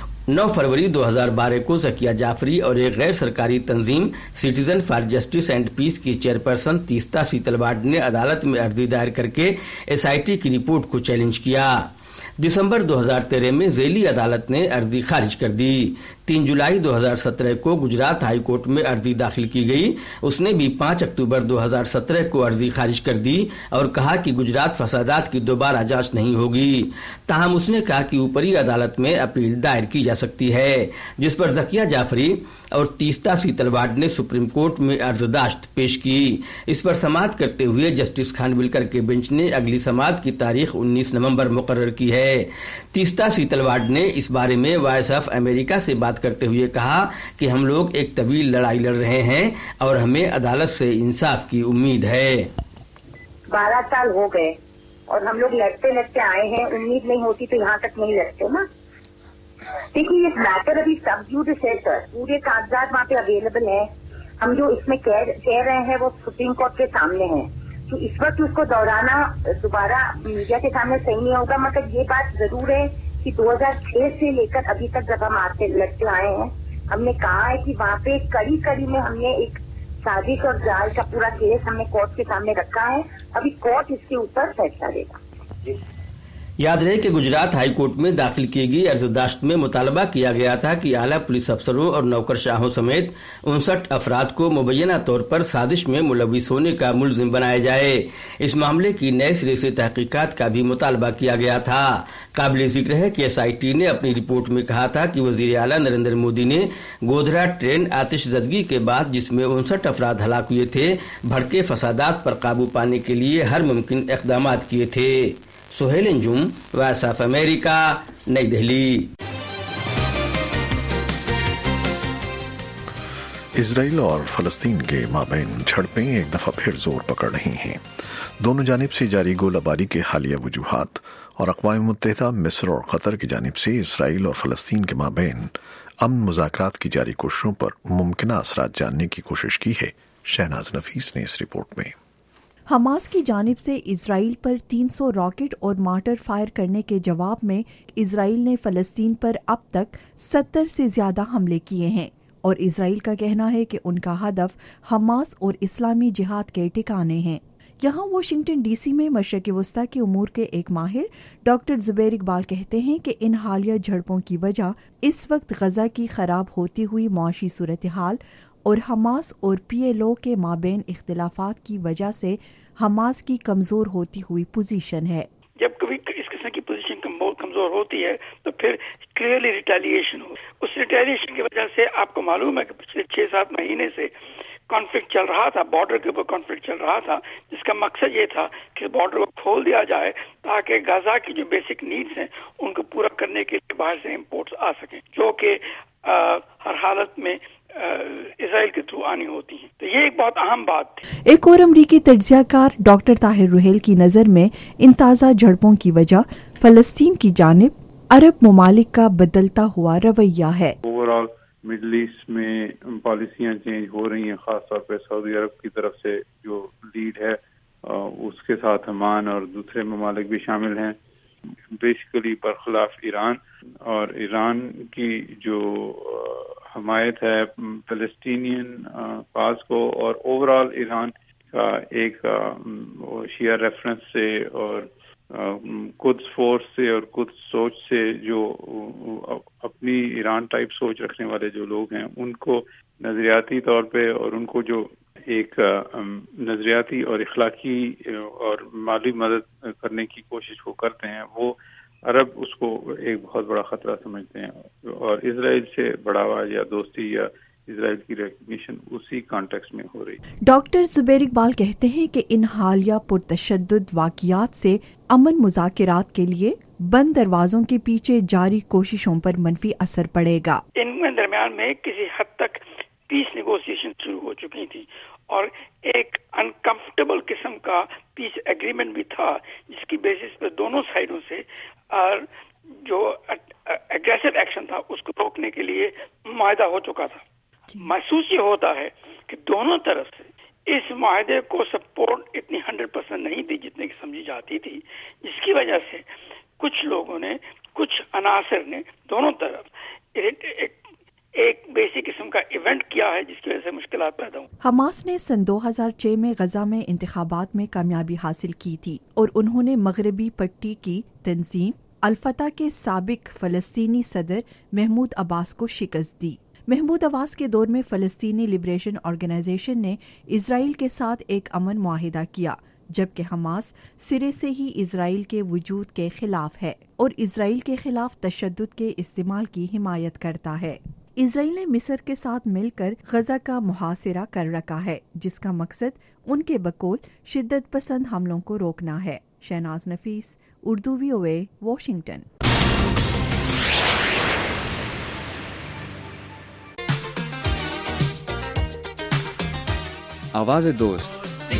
9 فروری 2012 کو ذکیہ جعفری اور ایک غیر سرکاری تنظیم citizen for justice and peace کی چیئرپرسن تیستا سیتلواڑ نے عدالت میں عرضی دائر کر کے SIT کی رپورٹ کو چیلنج کیا. دسمبر 2013 میں ذیلی عدالت نے عرضی خارج کر دی. 3 جولائی 2017 کو گجرات ہائی کورٹ میں عرضی داخل کی گئی. اس نے بھی 5 اکتوبر 2017 کو عرضی خارج کر دی اور کہا کہ گجرات فسادات کی دوبارہ جانچ نہیں ہوگی. تاہم اس نے کہا کہ اوپری عدالت میں اپیل دائر کی جا سکتی ہے، جس پر ذکیہ جعفری اور تیستا سیتلواڑ نے سپریم کورٹ میں عرضداشت پیش کی. اس پر سماعت کرتے ہوئے جسٹس خانویلکر کے بینچ نے اگلی سماعت کی تاریخ 19 نومبر مقرر کی ہے. تیستا سیتلواڑ نے اس بارے میں وائس آف امریکہ سے بات کرتے ہوئے کہا کہ ہم لوگ ایک طویل لڑائی لڑ رہے ہیں اور ہمیں عدالت سے انصاف کی امید ہے. 12 سال ہو گئے اور ہم لوگ لڑتے آئے ہیں. امید نہیں ہوتی تو یہاں تک نہیں لڑتے نا. دیکھیے یہ میٹر ابھی سب جوڈس ہے سر، پورے کاغذات وہاں پہ اویلیبل ہیں. ہم جو اس میں کہہ رہے ہیں وہ سپریم کورٹ کے سامنے ہیں. تو اس وقت اس کو دہرانا دوبارہ میڈیا کے سامنے صحیح نہیں ہوگا. مگر یہ بات ضرور ہے کہ 2006 سے لے کر ابھی تک جب ہم لڑتے آئے ہیں، ہم نے کہا ہے کہ وہاں پہ کڑی میں ہم نے ایک साजिश और जाल का पूरा केस हमने कोर्ट के सामने रखा है। अभी कोर्ट इसके ऊपर फैसला देगा। याद रहे कि गुजरात हाई कोर्ट में दाखिल की गई अर्जदाश्त में मुतालबा किया गया था कि आला पुलिस अफसरों और नौकरशाहों समेत 59 अफराद को मुबैना तौर पर साजिश में मुलविस होने का मुलजिम बनाया जाए। इस मामले की नए सिरे से तहकीकात का भी मुतालबा किया गया था। काबिल जिक्र है कि SIT ने अपनी रिपोर्ट में कहा था कि वजीर आला नरेंद्र मोदी ने गोधरा ट्रेन आतिशज़दगी के बाद जिसमें 59 अफराद हलाक हुए थे, भड़के फसादात पर काबू पाने के लिए हर मुमकिन इक़दाम किए थे। Suhail Anjum, voice of America, New Delhi. Israel और फलस्तीन के माबैन झड़पें एक दफा फिर जोर पकड़ रही हैं। दोनों जानिब से जारी गोलाबारी के हालिया वजूहात और अक़वाम मुत्तहिदा, मिस्र और कतर की जानिब से इजराइल और फलस्तीन के माबैन अमन मुज़ाकरात की जारी कोशिशों पर मुमकिना असरात जानने की कोशिश की है। शहनाज नफीस ने इस रिपोर्ट में। हमास की जानिब से इजराइल पर 300 रॉकेट और मार्टर फायर करने के जवाब में इजराइल ने फलस्तीन पर अब तक 70 से ज्यादा हमले किए हैं और इजराइल का कहना है कि उनका हदफ हमास और इस्लामी जिहाद के ठिकाने हैं। यहाँ वाशिंगटन DC में मशरक़ वस्ता के उमूर के एक माहिर डॉक्टर जुबैर इकबाल कहते हैं कि इन हालिया झड़पों की वजह इस वक्त गजा की खराब होती हुई मुआशी सूरत हाल और हमास और PLO के माबैन इख्तिलाफात की वजह से हमास की कमजोर होती हुई पोजीशन है। जब कभी इस किस्म की पोजीशन बहुत कमजोर होती है तो फिर क्लियरली रिटेलिएशन हो। उस रिटेलिएशन की वजह से आपको मालूम है कि पिछले 6-7 महीने से कॉन्फ्लिक्ट चल रहा था, बॉर्डर के ऊपर कॉन्फ्लिक्ट चल रहा था, जिसका मकसद ये था कि बॉर्डर को खोल दिया जाए ताकि गाजा की जो बेसिक नीड्स हैं उनको पूरा करने के लिए बाहर से इम्पोर्ट्स आ सकें, जो कि हर हालत में इजराइल के थ्रू आनी होती हैं। तो ये एक बहुत अहम बात थी। एक और अमरीकी तज्ज़ियाकार डॉक्टर ताहिर रुहेल की नज़र में इन ताज़ा झड़पों की वजह फलस्तीन की जानिब अरब ममालिक का बदलता हुआ रवैया है। ओवरऑल मिडल ईस्ट में पॉलिसियां चेंज हो रही हैं, खासतौर पे सऊदी अरब की तरफ से जो लीड है उसके साथ ओमान और दूसरे ममालिक भी शामिल हैं, बेसिकली बरखिलाफ ईरान। और ईरान की जो हमायत है फलस्तीनियन काज को और ओवरऑल ईरान का एक शिया रेफरेंस से और कुद्स फोर्स से और कुद्स सोच से जो अपनी ईरान टाइप सोच रखने वाले जो लोग हैं उनको नजरियाती तौर पे और उनको जो एक नजरियाती और इखलाकी और माली मदद करने की कोशिश वो करते हैं, वो अरब उसको एक बहुत बड़ा खतरा समझते हैं और इजराइल से बढ़ावा या दोस्ती या इजराइल की रिकग्निशन उसी कॉन्टेक्स्ट में हो रही है। डॉक्टर जुबैर इकबाल कहते हैं कि इन हालिया पुरतशद्दुद वाक़ियात से अमन मुज़ाकरात के लिए बंद दरवाजों के पीछे जारी कोशिशों पर मनफी असर पड़ेगा। इनमें दरमियान में किसी हद तक पीस नेगोशिएशन शुरू हो चुकी थी और एक अनकंफर्टेबल किस्म का पीस एग्रीमेंट भी था जिसकी बेसिस पर दोनों साइडों से और जो एग्रेसिव एक्शन था उसको रोकने के लिए मुआहदा हो चुका था। महसूस ये होता है कि दोनों तरफ से इस मुआहदे को सपोर्ट इतनी 100% नहीं दी जितने की समझी जाती थी, जिसकी वजह से कुछ लोगों ने, कुछ अनासर ने दोनों तरफ एक बेसिक किस्म का इवेंट किया है जिसकी वजह से मुश्किलात पैदा हुई। हमास ने सन 2006 में गजा में इंतखाबात में कामयाबी हासिल की थी और उन्होंने मगरबी पट्टी की तंजीम अल-फतह के साबिक फलस्तीनी सदर महमूद अब्बास को शिकस्त दी। महमूद अब्बास के दौर में फलस्तीनी लिबरेशन ऑर्गेनाइजेशन ने इजराइल के साथ एक अमन मुआहिदा किया, जबकि हमास सिरे से ही इजराइल के वजूद के खिलाफ है और इजराइल के खिलाफ तशद्दुद के इस्तेमाल की हिमायत करता है। इजराइल ने मिस्र के साथ मिलकर गजा का मुहासिरा कर रखा है, जिसका मकसद उनके बकौल शिद्दत पसंद हमलों को रोकना है। Shahnaz Nafees, Urdu VOA, Washington. आवाज़ दोस्त,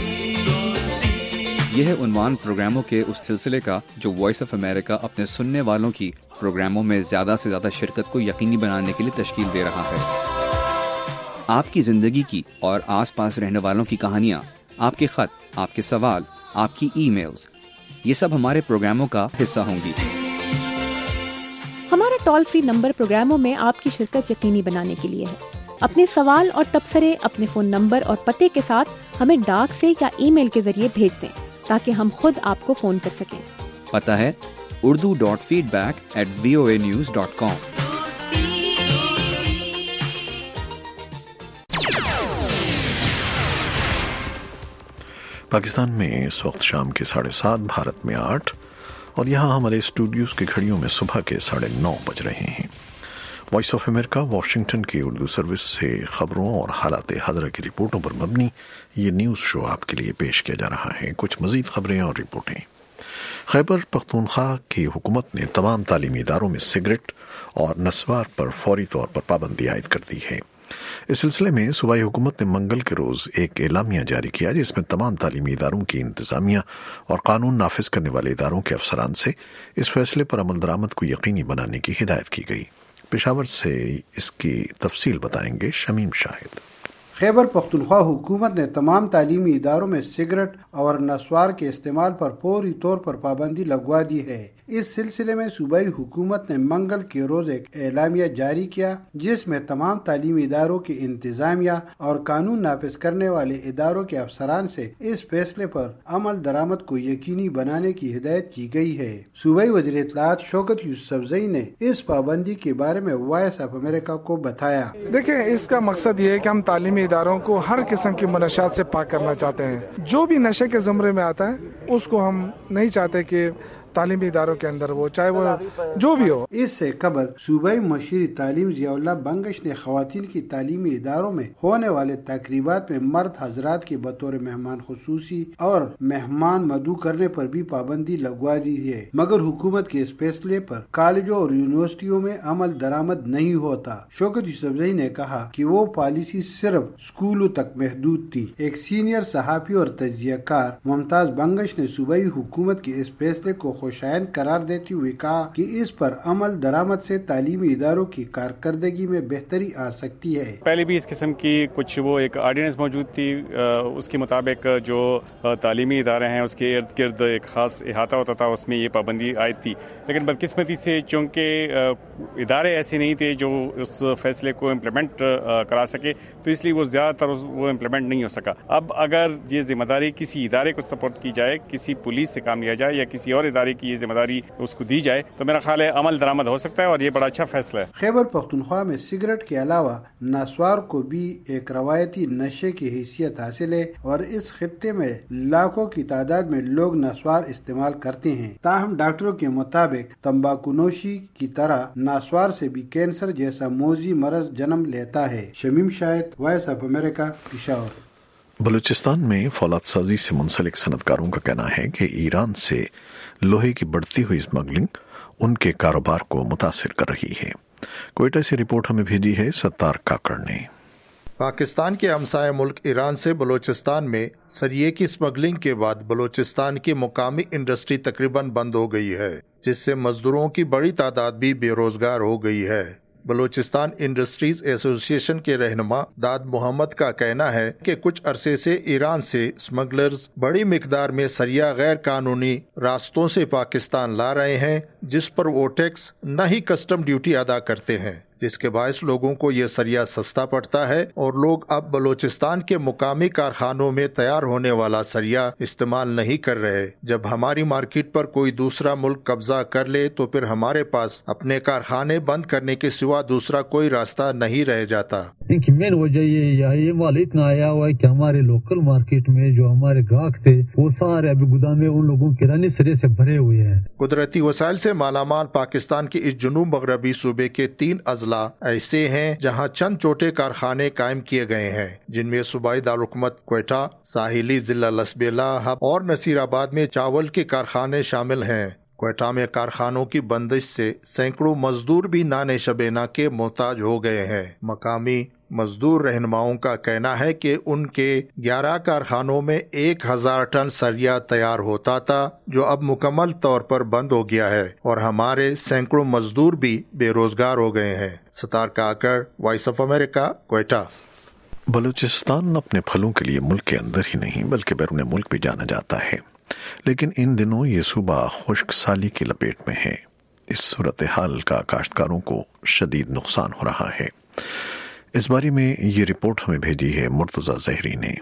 यह है उन्वान प्रोग्रामों के उस सिलसिले का जो वॉइस ऑफ अमेरिका अपने सुनने वालों की प्रोग्रामों में ज़्यादा से ज़्यादा शिरकत को यकीनी बनाने के लिए तश्कील दे रहा है। आपकी ज़िंदगी की और आसपास रहने वालों की कहानियाँ, आपके ख़त, आपके सवाल, आपकी ईमेल्स, ये सब हमारे प्रोग्रामों का हिस्सा होंगी। हमारा टोल फ्री नंबर प्रोग्रामों में आपकी शिरकत यकीनी बनाने के लिए है। اپنے سوال اور تبصرے اپنے فون نمبر اور پتے کے ساتھ ہمیں ڈاک سے یا ای میل کے ذریعے بھیج دیں تاکہ ہم خود آپ کو فون کر سکیں۔ پتہ ہے urdu.feedback@voanews.com۔ پاکستان میں اس وقت شام کے 7:30، بھارت میں 8، اور یہاں ہمارے اسٹوڈیوز کی گھڑیوں میں صبح کے 9:30 بج رہے ہیں۔ وائس آف امریکہ واشنگٹن کی اردو سروس سے خبروں اور حالات حاضرہ کی رپورٹوں پر مبنی یہ نیوز شو آپ کے لیے پیش کیا جا رہا ہے۔ کچھ مزید خبریں اور رپورٹیں۔ خیبر پختونخوا کی حکومت نے تمام تعلیمی اداروں میں سگریٹ اور نسوار پر فوری طور پر پابندی عائد کر دی ہے۔ اس سلسلے میں صوبائی حکومت نے منگل کے روز ایک اعلامیہ جاری کیا جس میں تمام تعلیمی اداروں کی انتظامیہ اور قانون نافذ کرنے والے اداروں کے افسران سے اس فیصلے پر عمل درآمد کو یقینی بنانے کی ہدایت کی گئی۔ پشاور سے اس کی تفصیل بتائیں گے شمیم شاہد۔ خیبر پختونخوا حکومت نے تمام تعلیمی اداروں میں سگریٹ اور نسوار کے استعمال پر فوری طور پر پابندی لگوا دی ہے۔ اس سلسلے میں صوبائی حکومت نے منگل کے روز ایک اعلامیہ جاری کیا جس میں تمام تعلیمی اداروں کی انتظامیہ اور قانون نافذ کرنے والے اداروں کے افسران سے اس فیصلے پر عمل درآمد کو یقینی بنانے کی ہدایت کی گئی ہے۔ صوبائی وزیر اطلاعات شوکت یوسفزئی نے اس پابندی کے بارے میں وائس آف امریکہ کو بتایا۔ دیکھیں، اس کا مقصد یہ ہے کہ ہم تعلیمی اداروں کو ہر قسم کی منشیات سے پاک کرنا چاہتے ہیں۔ جو بھی نشے کے زمرے میں آتا ہے اس کو ہم نہیں چاہتے کہ تعلیمی اداروں کے اندر وہ چاہے وہ جو بھی ہو۔ اس سے قبل صوبائی مشیر تعلیم ضیاء اللہ بنگش نے خواتین کی تعلیمی اداروں میں ہونے والے تقریبات میں مرد حضرات کی بطور مہمان خصوصی اور مہمان مدعو کرنے پر بھی پابندی لگوا دی ہے، مگر حکومت کے اس فیصلے پر کالجوں اور یونیورسٹیوں میں عمل درآمد نہیں ہوتا۔ شوکت یوسفزئی نے کہا کہ وہ پالیسی صرف اسکولوں تک محدود تھی۔ ایک سینئر صحافی اور تجزیہ کار ممتاز بنگش نے صوبائی حکومت کے اس فیصلے کو خوشائند قرار دیتے ہوئے کہا کہ اس پر عمل درآمد سے تعلیمی اداروں کی کارکردگی میں بہتری آ سکتی ہے۔ پہلے بھی اس قسم کی کچھ وہ ایک آرڈیننس موجود تھی، اس کے مطابق جو تعلیمی ادارے ہیں اس کے ارد گرد ایک خاص احاطہ ہوتا تھا، اس میں یہ پابندی عائد تھی، لیکن بدقسمتی سے چونکہ ادارے ایسے نہیں تھے جو اس فیصلے کو امپلیمنٹ کرا سکے، تو اس لیے وہ زیادہ تر وہ امپلیمنٹ نہیں ہو سکا۔ اب اگر یہ ذمہ داری کسی ادارے کو سپورٹ کی جائے، کسی پولیس سے کام لیا جائے یا کسی اور ادارے کی یہ ذمہ داری اس کو دی جائے تو میرا خیال ہے عمل درآمد ہو سکتا ہے اور یہ بڑا اچھا فیصلہ ہے۔ خیبر پختونخوا میں سگریٹ کے علاوہ نسوار کو بھی ایک روایتی نشے کی حیثیت حاصل ہے اور اس خطے میں لاکھوں کی تعداد میں لوگ نسوار استعمال کرتے ہیں۔ تاہم ڈاکٹروں کے مطابق تمباکو نوشی کی طرح نسوار سے بھی کینسر جیسا موذی مرض جنم لیتا ہے۔ Shamim Shahid, voice of America, Peshawar. Balochistan میں فولاد سازی سے منسلک صنعتکاروں کا کہنا ہے کہ ایران سے لوہے کی بڑھتی ہوئی اسمگلنگ ان کے کاروبار کو متاثر کر رہی ہے۔ کوئٹہ سے رپورٹ ہمیں بھیجی ہے ستار کاکڑ نے۔ پاکستان کے ہمسایہ ملک ایران سے بلوچستان میں سریے کی اسمگلنگ کے بعد بلوچستان کی مقامی انڈسٹری تقریباً بند ہو گئی ہے، جس سے مزدوروں کی بڑی تعداد بھی بے روزگار ہو گئی ہے۔ بلوچستان انڈسٹریز ایسوسی ایشن کے رہنما داد محمد کا کہنا ہے کہ کچھ عرصے سے ایران سے اسمگلرز بڑی مقدار میں سریا غیر قانونی راستوں سے پاکستان لا رہے ہیں، جس پر وہ ٹیکس نہ ہی کسٹم ڈیوٹی ادا کرتے ہیں، جس کے باعث لوگوں کو یہ سریا سستا پڑتا ہے اور لوگ اب بلوچستان کے مقامی کارخانوں میں تیار ہونے والا سریا استعمال نہیں کر رہے۔ جب ہماری مارکیٹ پر کوئی دوسرا ملک قبضہ کر لے تو پھر ہمارے پاس اپنے کارخانے بند کرنے کے سوا دوسرا کوئی راستہ نہیں رہ جاتا۔ مین وجہ یہ مال اتنا آیا ہوا ہے کہ ہمارے لوکل مارکیٹ میں جو ہمارے گاہک تھے وہ سارے ابھی گودام میں ان لوگوں کرانے سرے سے بھرے ہوئے ہیں۔ قدرتی وسائل سے مالا مال پاکستان کے اس جنوب مغربی صوبے کے 3 اضلاع ایسے ہیں جہاں چند چھوٹے کارخانے قائم کیے گئے ہیں، جن میں صوبائی دارالحکومت کوئٹہ، ساحلی ضلع لسبیلا اور نصیر آباد میں چاول کے کارخانے شامل ہیں۔ کوئٹہ میں کارخانوں کی بندش سے سینکڑوں مزدور بھی نانے شبینہ کے محتاج ہو گئے ہیں۔ مقامی مزدور رہنماؤں کا کہنا ہے کہ ان کے 11 کارخانوں میں 1000 ٹن سریا تیار ہوتا تھا، جو اب مکمل طور پر بند ہو گیا ہے اور ہمارے سینکڑوں مزدور بھی بے روزگار ہو گئے ہیں۔ Sattar Kakar, voice of America, Quetta. Balochistan اپنے پھلوں کے لیے ملک کے اندر ہی نہیں بلکہ بیرون ملک بھی جانا جاتا ہے، لیکن ان دنوں یہ صوبہ خشک سالی کی لپیٹ میں ہے۔ اس صورتحال کا کاشتکاروں کو شدید نقصان ہو رہا ہے۔ इस बारे में ये रिपोर्ट हमें भेजी है मुर्तजा ज़हरी ने।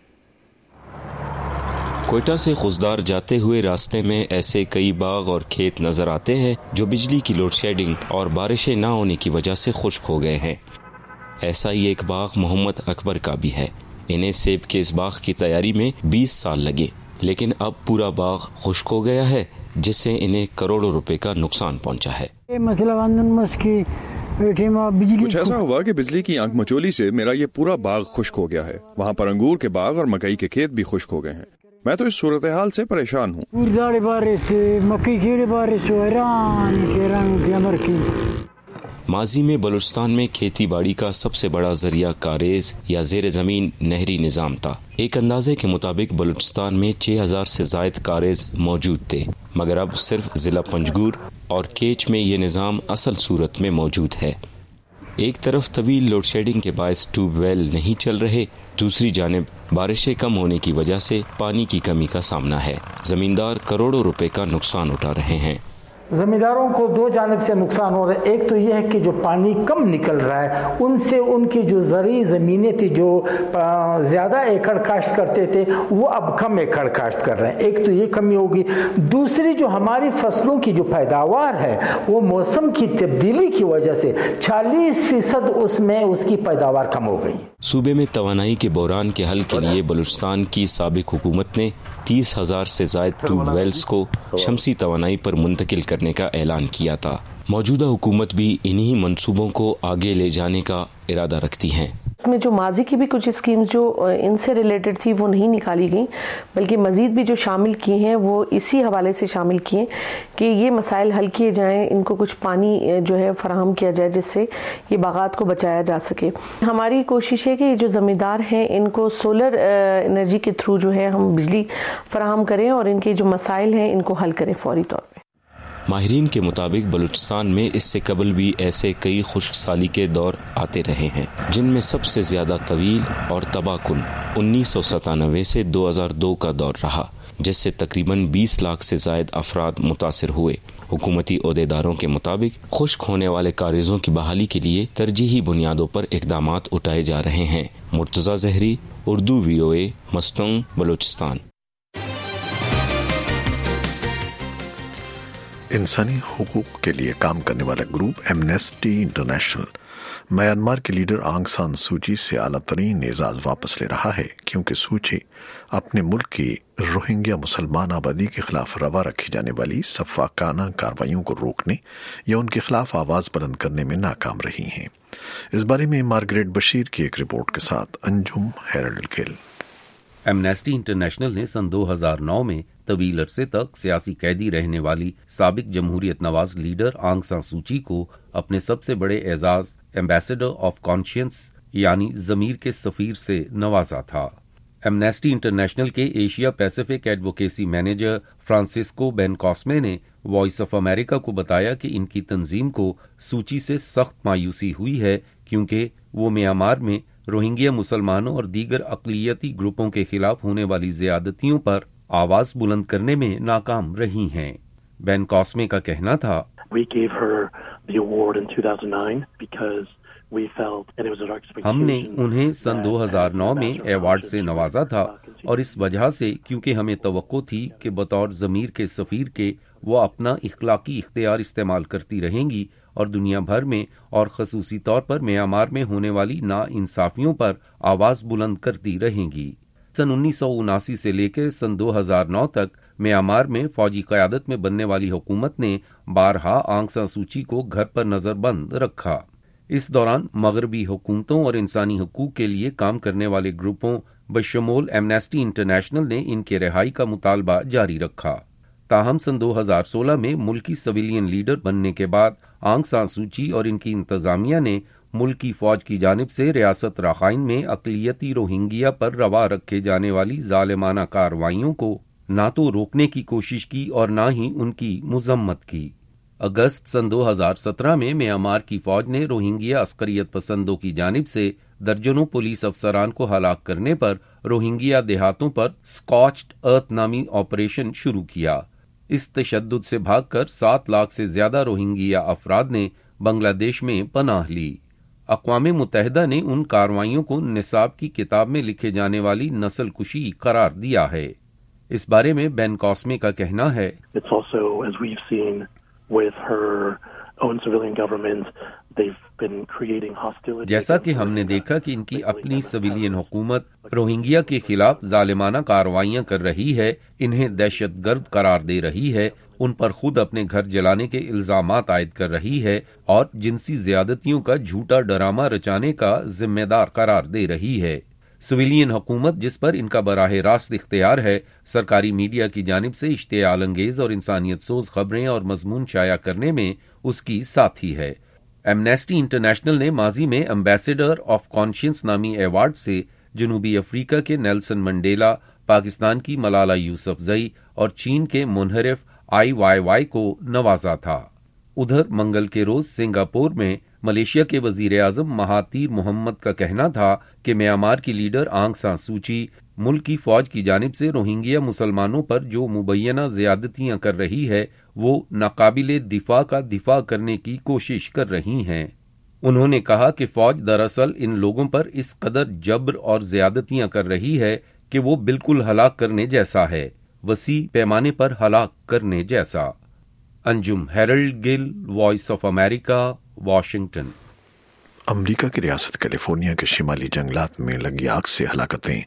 कोयटा से खुशदार जाते हुए रास्ते में ऐसे कई बाग और खेत नजर आते हैं जो बिजली की लोड शेडिंग और बारिशें ना होने की वजह से खुश्क हो गए हैं। ऐसा ही एक बाग मोहम्मद अकबर का भी है। इन्हें सेब के इस बाग की तैयारी में 20 साल लगे, लेकिन अब पूरा बाग खुश्क हो गया है, जिससे इन्हें करोड़ों रुपए का नुकसान पहुंचा है। कुछ ऐसा हुआ कि बिजली की आंख मचोली से मेरा ये पूरा बाग खुश्क हो गया है। वहाँ पर अंगूर के बाग और मकई के खेत भी खुश्क हो गए हैं। मैं तो इस सूरत हाल से परेशान हूँ। माजी में बलूचिस्तान में खेती बाड़ी का सबसे बड़ा जरिया कारेज या जेर जमीन नहरी निजाम था। एक अंदाजे के मुताबिक बलूचिस्तान में 6000 से जायद कारेज मौजूद थे, मगर अब सिर्फ जिला पंजगुर और केच में ये निजाम असल सूरत में मौजूद है। एक तरफ तवील लोड शेडिंग के बायस ट्यूबवेल नहीं चल रहे, दूसरी जानिब बारिशें कम होने की वजह से पानी की कमी का सामना है। जमींदार करोड़ों रुपए का नुकसान उठा रहे हैं। ज़मींदारों को दो जानिब से नुकसान हो रहा है। एक तो यह है कि जो पानी कम निकल रहा है, उनसे उनकी जो ज़रूरी ज़मीनें थी, जो ज़्यादा एकड़ काश्त करते थे, वो अब कम एकड़ काश्त कर रहे हैं। एक तो ये कमी होगी। दूसरी जो हमारी फसलों की जो पैदावार है, वो मौसम की तब्दीली की वजह से 40% उसमें उसकी पैदावार कम हो गई। सूबे में तवानाई के बहरान के हल के लिए बलूचिस्तान की साबिक हुकूमत ने 30,000 से जायद ट्यूबवेल्स को शमसी तवानाई पर मुंतकिल करने का ऐलान किया था। मौजूदा हुकूमत भी इन्हीं मंसूबों को आगे ले जाने का इरादा रखती है। में जो माजी की भी कुछ स्कीम्स जो इनसे रिलेटेड थी वो नहीं निकाली गई, बल्कि मजीद भी जो शामिल की हैं वो इसी हवाले से शामिल किए कि ये मसाइल हल किए जाएं, इनको कुछ पानी जो है फराहम किया जाए जिससे ये बागात को बचाया जा सके। हमारी कोशिश है कि ये जो ज़मींदार हैं इनको सोलर एनर्जी के थ्रू जो है हम बिजली फराहम करें और इनके जो मसाइल हैं इनको हल करें फौरी तौर पर। माहिरीन के मुताबिक बलूचिस्तान में इससे कबल भी ऐसे कई खुश्क साली के दौर आते रहे हैं, जिनमें सबसे ज्यादा तवील और तबाहकुन 1997 से 2002 का दौर रहा, जिससे तकरीबन 20 लाख से जायद अफराद मुतासिर हुए। हुकूमती ओहदेदारों के मुताबिक खुश्क होने वाले कारेजों की बहाली के लिए तरजीही बुनियादों पर इकदामात उठाए जा रहे हैं। मुर्तजा ज़हरी, उर्दू VOA, मस्तंग, बलूचिस्तान। इंसानी हुकूक के लिए काम करने वाला ग्रुप एमनेस्टी इंटरनेशनल म्यांमार के लीडर आंग सान सूची से आला तरीन एजाज वापस ले रहा है, क्योंकि सूची अपने मुल्क की रोहिंग्या मुसलमान आबादी के खिलाफ रवा रखी जाने वाली सफाकाना कार्रवाइयों को रोकने या उनके खिलाफ आवाज बुलंद करने में नाकाम रही हैं। इस बारे में मार्गरेट बशीर की एक रिपोर्ट के साथ अंजुम हेरल्ड गिल। एमनेस्टी इंटरनेशनल ने सन 2009 में तवील अरसे तक सियासी कैदी रहने वाली साबिक जमहूरियत नवाज लीडर आंग सान सूची को अपने सबसे बड़े एजाज एम्बेसडर ऑफ कॉन्शियंस यानी ज़मीर के सफीर से नवाजा था। एमनेस्टी इंटरनेशनल के Asia Pacific advocacy manager Francisco Ben Cosme ने वॉइस ऑफ अमेरिका को बताया कि इनकी तंजीम को सूची से सख्त मायूसी हुई है, क्योंकि वो म्यांमार में रोहिंग्या मुसलमानों और दीगर अक़लियती ग्रुपों के खिलाफ होने वाली ज़्यादतियों पर आवाज बुलंद करने में नाकाम रही हैं। बेन कॉस्मे का कहना था, हमने उन्हें सन 2009 में अवार्ड से नवाजा था, और इस वजह से क्योंकि हमें तवक्को थी कि बतौर ज़मीर के सफ़ीर के वो अपना इख्लाकी इख्तियार इस्तेमाल करती रहेंगी और दुनिया भर में और ख़ुसूसी तौर पर म्यांमार में होने वाली नाइंसाफियों पर आवाज़ बुलंद करती रहेंगी। सन 1979 से लेकर सन 2009 तक म्यांमार में फौजी क़यादत में बनने वाली हुकूमत ने बारहा आंग सान सूची को घर पर नज़रबंद रखा। इस दौरान मगरबी हुकूमतों और इंसानी हकूक़ के लिए काम करने वाले ग्रुपों बशमूल एमनेस्टी इंटरनेशनल ने इनके रिहाई का मुतालबा जारी रखा। ताहम सन 2016 में मुल्की सिविलियन लीडर बनने के बाद आंग सान सूची और इनकी इंतजामिया ने मुल्की फौज की जानिब से रियासत राखाइन में अक़लियती रोहिंग्या पर रवा रखे जाने वाली जालिमाना कार्रवाइयों को ना तो रोकने की कोशिश की और ना ही उनकी मुज़म्मत की। अगस्त सन 2017 में म्यांमार की फौज ने रोहिंग्या अस्करियत पसंदों की जानिब से दर्जनों पुलिस अफसरान को हलाक करने पर रोहिंग्या देहातों पर स्कॉच्ड अर्थ नामी ऑपरेशन शुरू किया। इस तशद्दुद से भागकर 7 लाख से ज्यादा रोहिंग्या अफराद ने बांग्लादेश में पनाह ली। اقوام متحدہ نے ان کارروائیوں کو نصاب کی کتاب میں لکھے جانے والی نسل کشی قرار دیا ہے۔ اس بارے میں بین کاسمے کا کہنا ہے جیسا کہ ہم نے دیکھا کہ ان کی اپنی سویلین حکومت روہنگیا کے خلاف ظالمانہ کارروائیاں کر رہی ہے، انہیں دہشت گرد قرار دے رہی ہے، ان پر خود اپنے گھر جلانے کے الزامات عائد کر رہی ہے اور جنسی زیادتیوں کا جھوٹا ڈرامہ رچانے کا ذمہ دار قرار دے رہی ہے۔ سویلین حکومت جس پر ان کا براہ راست اختیار ہے، سرکاری میڈیا کی جانب سے اشتعال انگیز اور انسانیت سوز خبریں اور مضمون شائع کرنے میں اس کی ساتھی ہے۔ ایمنیسٹی انٹرنیشنل نے ماضی میں ایمبیسیڈر آف کانشینس نامی ایوارڈ سے جنوبی افریقہ کے نیلسن منڈیلا، پاکستان کی ملالہ یوسفزئی اور چین کے منحرف IYY کو نوازا تھا۔ ادھر منگل کے روز سنگاپور میں ملیشیا کے وزیر اعظم مہاتیر محمد کا کہنا تھا کہ میانمار کی لیڈر آنگ سان سوچی ملک کی فوج کی جانب سے روہنگیا مسلمانوں پر جو مبینہ زیادتیاں کر رہی ہے وہ ناقابل دفاع کا دفاع کرنے کی کوشش کر رہی ہیں۔ انہوں نے کہا کہ فوج دراصل ان لوگوں پر اس قدر جبر اور زیادتیاں کر رہی ہے کہ وہ بالکل ہلاک کرنے جیسا ہے، وسیع پیمانے پر ہلاک کرنے جیسا۔ Anjum Herald Gill, voice of America, Washington. امریکا کی ریاست کیلیفورنیا کے شمالی جنگلات میں لگی آگ سے ہلاکتیں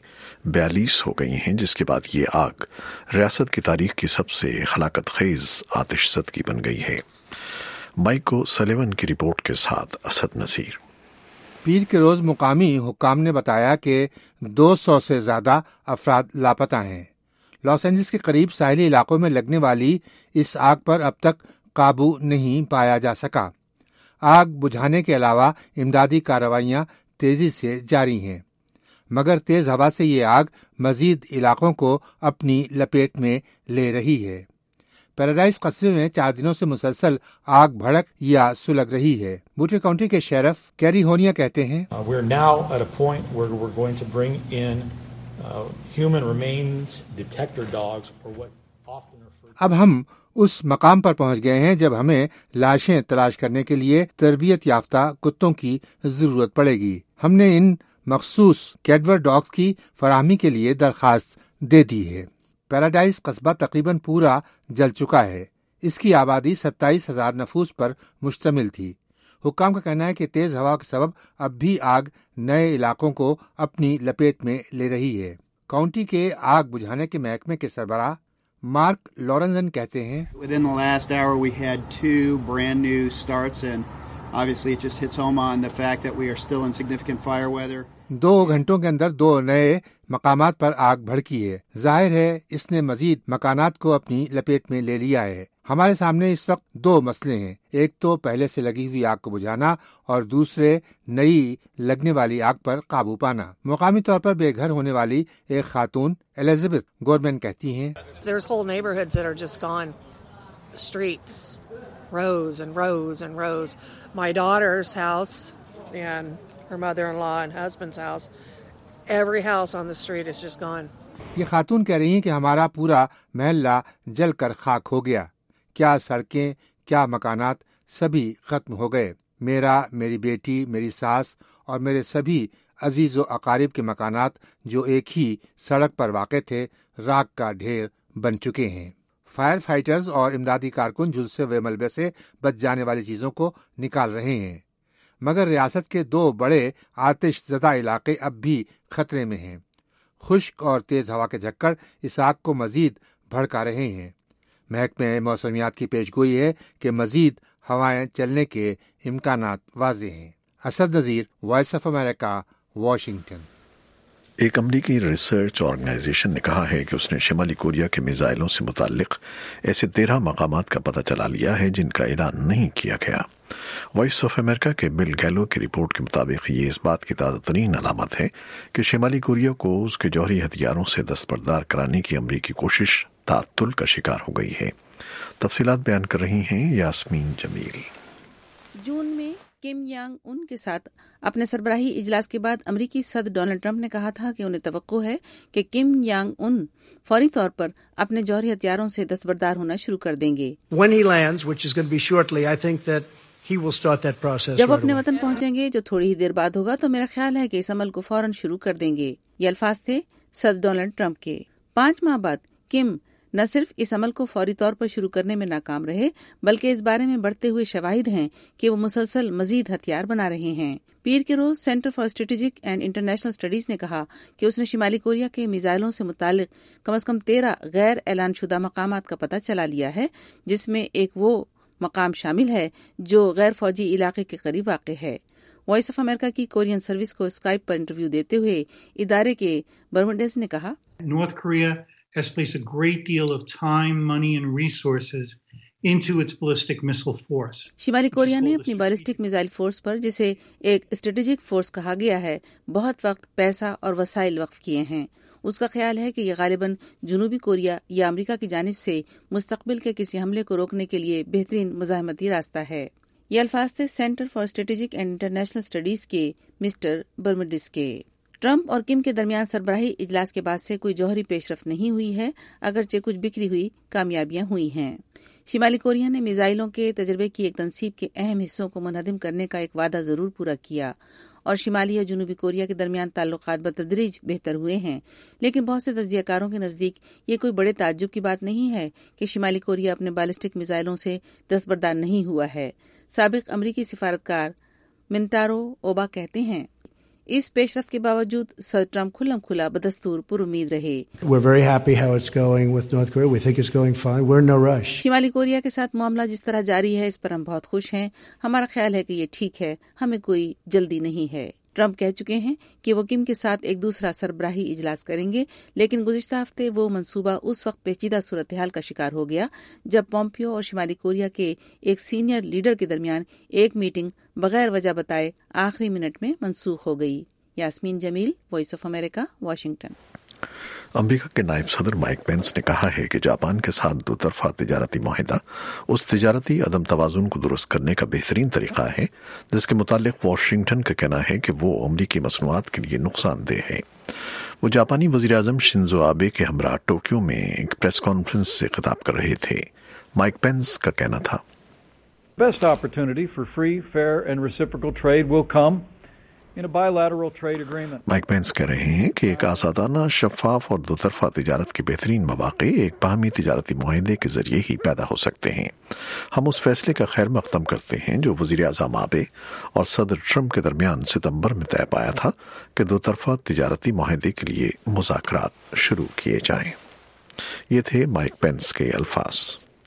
42 ہو گئی ہیں، جس کے بعد یہ آگ ریاست کی تاریخ کی سب سے ہلاکت خیز آتش زدگی بن گئی ہے۔ مائیکو سلیون کی رپورٹ کے ساتھ اسد نذیر۔ پیر کے روز مقامی حکام نے بتایا کہ 200 سے زیادہ افراد لاپتہ ہیں۔ لاس اینجلس کے قریب ساحلی علاقوں میں لگنے والی اس آگ پر اب تک قابو نہیں پایا جا سکا۔ آگ بجھانے کے علاوہ امدادی کارروائیاں تیزی سے جاری ہیں، مگر تیز ہوا سے یہ آگ مزید علاقوں کو اپنی لپیٹ میں لے رہی ہے۔ پیراڈائز قصبے میں 4 دنوں سے مسلسل آگ بھڑک یا سلگ رہی ہے۔ بوٹے کاؤنٹی کے شیرف کیری ہونیا کہتے ہیں اب ہم اس مقام پر پہنچ گئے ہیں جب ہمیں لاشیں تلاش کرنے کے لیے تربیت یافتہ کتوں کی ضرورت پڑے گی۔ ہم نے ان مخصوص کیڈور ڈاگز کی فراہمی کے لیے درخواست دے دی ہے۔ پیراڈائز قصبہ تقریباً پورا جل چکا ہے۔ اس کی آبادی 27,000 نفوس پر مشتمل تھی۔ حکام کا کہنا ہے کہ تیز ہوا کے سبب اب بھی آگ نئے علاقوں کو اپنی لپیٹ میں لے رہی ہے۔ کاؤنٹی کے آگ بجھانے کے محکمے کے سربراہ مارک لورنزن کہتے ہیں Within the last hour we had 2 brand new starts and obviously it just hits home on the fact that we are still in significant fire weather. 2 گھنٹوں کے اندر 2 نئے مقامات پر آگ بھڑکی ہے۔ ظاہر ہے اس نے مزید مکانات کو اپنی لپیٹ میں لے لیا ہے۔ ہمارے سامنے اس وقت 2 مسئلے ہیں، ایک تو پہلے سے لگی ہوئی آگ کو بجھانا اور دوسرے نئی لگنے والی آگ پر قابو پانا۔ مقامی طور پر بے گھر ہونے والی ایک خاتون ایلزابتھ گورمن کہتی ہیں There's whole neighborhoods that are just gone. Streets, rows and rows and rows. My daughter's house and her mother-in-law and husband's house, every house on the street is just gone. یہ خاتون کہہ رہی ہیں کہ ہمارا پورا محلہ جل کر خاک ہو گیا، کیا سڑکیں کیا مکانات سبھی ختم ہو گئے۔ میرا، میری بیٹی، میری ساس اور میرے سبھی عزیز و اقارب کے مکانات جو ایک ہی سڑک پر واقع تھے راکھ کا ڈھیر بن چکے ہیں۔ فائر فائٹرز اور امدادی کارکن جھلسے ہوئے ملبے سے بچ جانے والی چیزوں کو نکال رہے ہیں، مگر ریاست کے 2 بڑے آتش زدہ علاقے اب بھی خطرے میں ہیں۔ خشک اور تیز ہوا کے جھکڑ اس آگ کو مزید بھڑکا رہے ہیں۔ محکمہ موسمیات کی پیشگوئی ہے کہ مزید ہوائیں چلنے کے امکانات واضح ہیں۔ Asad Nazir, voice of America, Washington. ایک امریکی ریسرچ آرگنائزیشن نے کہا ہے کہ اس نے شمالی کوریا کے میزائلوں سے متعلق ایسے 13 مقامات کا پتہ چلا لیا ہے جن کا اعلان نہیں کیا گیا۔ وائس آف امریکہ کے بل گیلو کی رپورٹ کے مطابق یہ اس بات کی تازہ ترین علامت ہے کہ شمالی کوریا کو اس کے جوہری ہتھیاروں سے دستبردار کرانے کی امریکی کوشش تعطل کا شکار ہو گئی ہے۔ تفصیلات بیان کر رہی ہیں یاسمین جمیل۔ جون میں کم یانگ ان کے ساتھ اپنے سربراہی اجلاس کے بعد امریکی صدر ڈونلڈ ٹرمپ نے کہا تھا کہ انہیں توقع ہے کہ کم یانگ ان فوری طور پر اپنے جوہری ہتھیاروں سے دستبردار ہونا شروع کر دیں گے۔ When he lands, which is going to be shortly, I think that جब وہ اپنے وطن پہنچیں گے جو تھوڑی ہی دیر بعد ہوگا تو میرا خیال ہے کہ اس عمل کو فوراً شروع کر دیں گے. یہ الفاظ تھے صدر ڈونلڈ ٹرمپ کے. 5 ماہ بعد کم نہ صرف اس عمل کو فوری طور پر شروع کرنے میں ناکام رہے بلکہ اس بارے میں بڑھتے ہوئے شواہد ہیں کہ وہ مسلسل مزید ہتھیار بنا رہے ہیں. پیر کے روز center for strategic and international studies نے کہا کہ اس نے شمالی کوریا کے میزائلوں سے متعلق کم از کم 13 غیر اعلان شدہ مقامات کا پتہ چلا لیا ہے، جس میں ایک وہ مقام شامل ہے جو غیر فوجی علاقے کے قریب واقع ہے. وائس آف امریکہ کی کورین سروس کو اسکائپ پر انٹرویو دیتے ہوئے ادارے کے برمنڈیز نے کہا، North Korea has placed a great deal of time, money and resources into its ballistic missile force. شمالی کوریا نے اپنی بالسٹک میزائل فورس پر، جسے ایک اسٹریٹجک فورس کہا گیا ہے، بہت وقت، پیسہ اور وسائل وقف کیے ہیں. اس کا خیال ہے کہ یہ غالباً جنوبی کوریا یا امریکہ کی جانب سے مستقبل کے کسی حملے کو روکنے کے لیے بہترین مزاحمتی راستہ ہے. یہ الفاظ تھے center for strategic and international studies کے مسٹر برمڈس کے. ٹرمپ اور کم کے درمیان سربراہی اجلاس کے بعد سے کوئی جوہری پیش رفت نہیں ہوئی ہے، اگرچہ کچھ بکھری ہوئی کامیابیاں ہوئی ہیں. شمالی کوریا نے میزائلوں کے تجربے کی ایک تنصیب کے اہم حصوں کو منہدم کرنے کا ایک وعدہ ضرور پورا کیا، اور شمالی اور جنوبی کوریا کے درمیان تعلقات بتدریج بہتر ہوئے ہیں. لیکن بہت سے تجزیہ کاروں کے نزدیک یہ کوئی بڑے تعجب کی بات نہیں ہے کہ شمالی کوریا اپنے بالسٹک میزائلوں سے دستبردار نہیں ہوا ہے. سابق امریکی سفارتکار منٹارو اوبا کہتے ہیں، اس پیش رفت کے باوجود صدر ٹرمپ کھلم کھلا بدستور پر امید رہے. شمالی کوریا کے ساتھ معاملہ جس طرح جاری ہے اس پر ہم بہت خوش ہیں. ہمارا خیال ہے کہ یہ ٹھیک ہے، ہمیں کوئی جلدی نہیں ہے. ٹرمپ کہہ چکے ہیں کہ وہ کم کے ساتھ ایک دوسرا سربراہی اجلاس کریں گے، لیکن گزشتہ ہفتے وہ منصوبہ اس وقت پیچیدہ صورتحال کا شکار ہو گیا جب پومپیو اور شمالی کوریا کے ایک سینئر لیڈر کے درمیان ایک میٹنگ بغیر وجہ بتائے آخری منٹ میں منسوخ ہو گئی. Yasmeen Jamil, voice of America, Washington. امریکہ کے نائب صدر مائک پینس نے کہا ہے کہ جاپان کے ساتھ دو طرفہ تجارتی معاہدہ اس تجارتی عدم توازن کو درست کرنے کا بہترین طریقہ ہے جس کے متعلق واشنگٹن کا کہنا ہے کہ وہ امریکی مصنوعات کے لیے نقصان دہ ہے. وہ جاپانی وزیراعظم شنزو آبے کے ہمراہ ٹوکیو میں ایک پریس کانفرنس سے خطاب کر رہے تھے. مائک پینس کا کہنا تھا، Best opportunity for free, fair and reciprocal trade will come in a bilateral trade agreement. Mike Pence کہہ رہے ہیں کہ ایک آزادانہ، شفاف اور دو طرفہ تجارت کے بہترین مواقع ایک باہمی تجارتی معاہدے کے ذریعے ہی پیدا ہو سکتے ہیں. ہم اس فیصلے کا خیر مقدم کرتے ہیں جو وزیر اعظم آبے اور صدر ٹرمپ کے درمیان ستمبر میں طے پایا تھا کہ دو طرفہ تجارتی معاہدے کے لیے مذاکرات شروع کیے جائیں. یہ تھے مائک پینس کے الفاظ.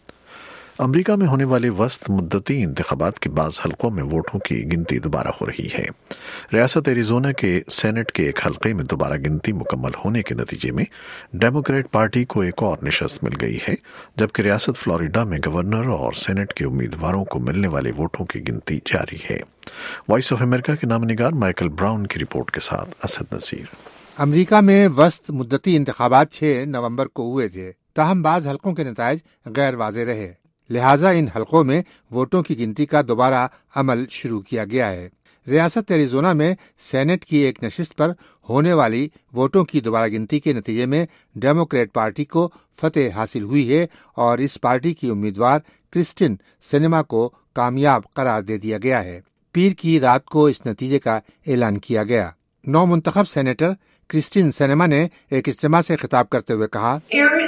امریکہ میں ہونے والے وسط مدتی انتخابات کے بعض حلقوں میں ووٹوں کی گنتی دوبارہ ہو رہی ہے. ریاست ایریزونا کے سینٹ کے ایک حلقے میں دوبارہ گنتی مکمل ہونے کے نتیجے میں ڈیموکریٹ پارٹی کو ایک اور نشست مل گئی ہے، جبکہ ریاست فلوریڈا میں گورنر اور سینٹ کے امیدواروں کو ملنے والے ووٹوں کی گنتی جاری ہے. وائس آف امریکہ کے نامہ نگار مائیکل براؤن کی رپورٹ کے ساتھ اسد نذیر. امریکہ میں وسط مدتی انتخابات 6 نومبر کو ہوئے تھے، تاہم بعض حلقوں کے نتائج غیر واضح رہے، لہٰذا ان حلقوں میں ووٹوں کی گنتی کا دوبارہ عمل شروع کیا گیا ہے. ریاست ایریزونا میں سینٹ کی ایک نشست پر ہونے والی ووٹوں کی دوبارہ گنتی کے نتیجے میں ڈیموکریٹ پارٹی کو فتح حاصل ہوئی ہے اور اس پارٹی کی امیدوار کرسٹین سینیما کو کامیاب قرار دے دیا گیا ہے. پیر کی رات کو اس نتیجے کا اعلان کیا گیا. نو منتخب سینیٹر کرسٹین سینیما نے ایک اجتماع سے خطاب کرتے ہوئے کہا،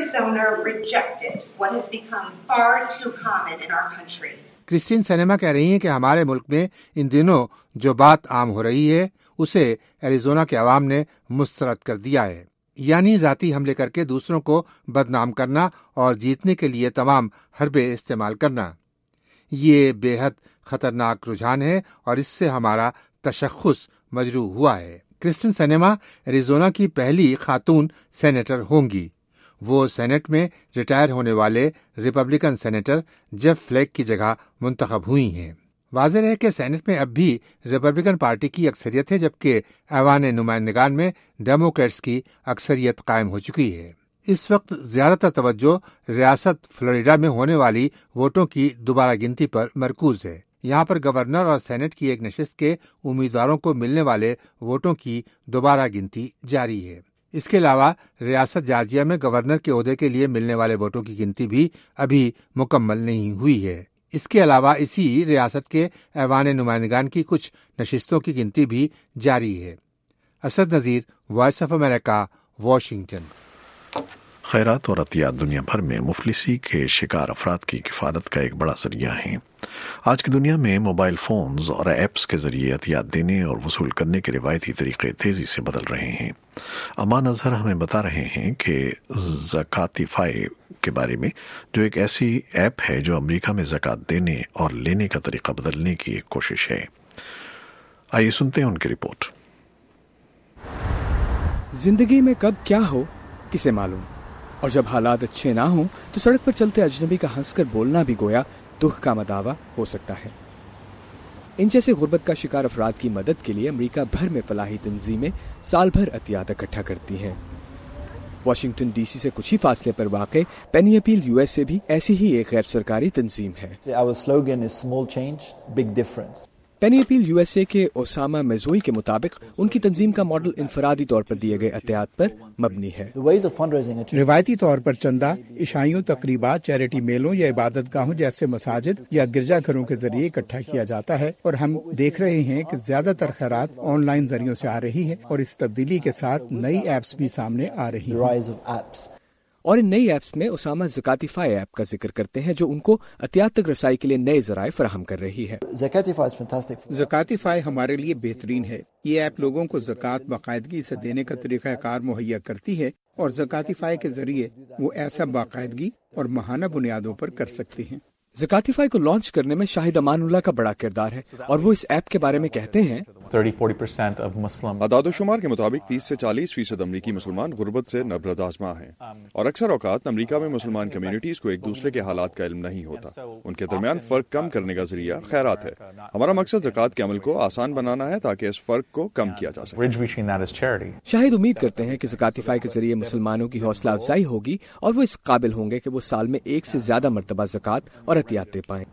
کرسٹین سینیما کہہ رہی ہیں کہ ہمارے ملک میں ان دنوں جو بات عام ہو رہی ہے اسے ایریزونا کے عوام نے مسترد کر دیا ہے، یعنی ذاتی حملے کر کے دوسروں کو بدنام کرنا اور جیتنے کے لیے تمام حربے استعمال کرنا. یہ بے حد خطرناک رجحان ہے اور اس سے ہمارا تشخص مجروح ہوا ہے. کرسٹین سینیما ایریزونا کی پہلی خاتون سینیٹر ہوں گی. وہ سینٹ میں ریٹائر ہونے والے ریپبلکن سینیٹر جیف فلیک کی جگہ منتخب ہوئی ہیں. واضح ہے کہ سینٹ میں اب بھی ریپبلکن پارٹی کی اکثریت ہے، جبکہ ایوان نمائندگان میں ڈیموکریٹس کی اکثریت قائم ہو چکی ہے. اس وقت زیادہ تر توجہ ریاست فلوریڈا میں ہونے والی ووٹوں کی دوبارہ گنتی پر مرکوز ہے. یہاں پر گورنر اور سینٹ کی ایک نشست کے امیدواروں کو ملنے والے ووٹوں کی دوبارہ گنتی جاری ہے. اس کے علاوہ ریاست جارجیا میں گورنر کے عہدے کے لیے ملنے والے ووٹوں کی گنتی بھی ابھی مکمل نہیں ہوئی ہے. اس کے علاوہ اسی ریاست کے ایوان نمائندگان کی کچھ نشستوں کی گنتی بھی جاری ہے۔ Asad Nazir, voice of America, Washington. خیرات اور عطیات دنیا بھر میں مفلسی کے شکار افراد کی کفالت کا ایک بڑا ذریعہ ہیں۔ آج کی دنیا میں موبائل فونز اور ایپس کے ذریعے عطیات دینے اور وصول کرنے کے روایتی طریقے تیزی سے بدل رہے ہیں۔ امان اظہر ہمیں بتا رہے ہیں کہ زکاتیفائی کے بارے میں، جو ایک ایسی ایپ ہے جو امریکہ میں زکوٰۃ دینے اور لینے کا طریقہ بدلنے کی ایک کوشش ہے۔ آئیے سنتے ہیں ان کی رپورٹ۔ زندگی میں کب کیا ہو کسے معلوم، اور جب حالات اچھے نہ ہوں تو سڑک پر چلتے اجنبی کا ہنس کر بولنا بھی گویا دکھ کا مداوع ہو سکتا ہے۔ ان جیسے غربت کا شکار افراد کی مدد کے لیے امریکہ بھر میں فلاحی تنظیمیں سال بھر عطیات اکٹھا کرتی ہیں۔ واشنگٹن ڈی سی سے کچھ ہی فاصلے پر واقع Penny Appeal U S A بھی ایسی ہی ایک غیر سرکاری تنظیم ہے۔ Our slogan is small change, big difference. Penny Appeal U S A کے اسامہ مزوئی کے مطابق ان کی تنظیم کا ماڈل انفرادی طور پر دیے گئے عطیات پر مبنی ہے۔ روایتی طور پر چندہ عشائیوں، تقریبات، چیریٹی میلوں یا عبادت گاہوں جیسے مساجد یا گرجا گھروں کے ذریعے اکٹھا کیا جاتا ہے، اور ہم دیکھ رہے ہیں کہ زیادہ تر خیرات آن لائن ذریعوں سے آ رہی ہے، اور اس تبدیلی کے ساتھ نئی ایپس بھی سامنے آ رہی ہیں۔ اور ان نئی ایپس میں اسامہ زکاتیفائی ایپ کا ذکر کرتے ہیں جو ان کو عطیات تک رسائی کے لیے نئے ذرائع فراہم کر رہی ہے۔ زکاتیفائی ہمارے لیے بہترین ہے۔ یہ ایپ لوگوں کو زکوٰۃ باقاعدگی سے دینے کا طریقہ کار مہیا کرتی ہے، اور زکاتیفائی کے ذریعے وہ ایسا باقاعدگی اور ماہانہ بنیادوں پر کر سکتے ہیں۔ زکاتیفائی کو لانچ کرنے میں شاہد امان اللہ کا بڑا کردار ہے، اور وہ اس ایپ کے بارے میں کہتے ہیں 30-40% of Muslim اعداد و شمار کے مطابق 30 سے 40% امریکی مسلمان غربت سے نبرد آزما ہیں، اور اکثر اوقات امریکہ میں مسلمان کمیونٹیز کو ایک دوسرے کے حالات کا علم نہیں ہوتا۔ ان کے درمیان فرق کم کرنے کا ذریعہ خیرات ہے۔ ہمارا مقصد زکوٰۃ کے عمل کو آسان بنانا ہے تاکہ اس فرق کو کم کیا جا سکے۔ شاہد امید کرتے ہیں کہ زکاتیفائی کے ذریعے مسلمانوں کی حوصلہ افزائی ہوگی اور وہ اس قابل ہوں گے کہ وہ سال میں ایک سے زیادہ مرتبہ زکوٰۃ اور عطیات دے پائیں۔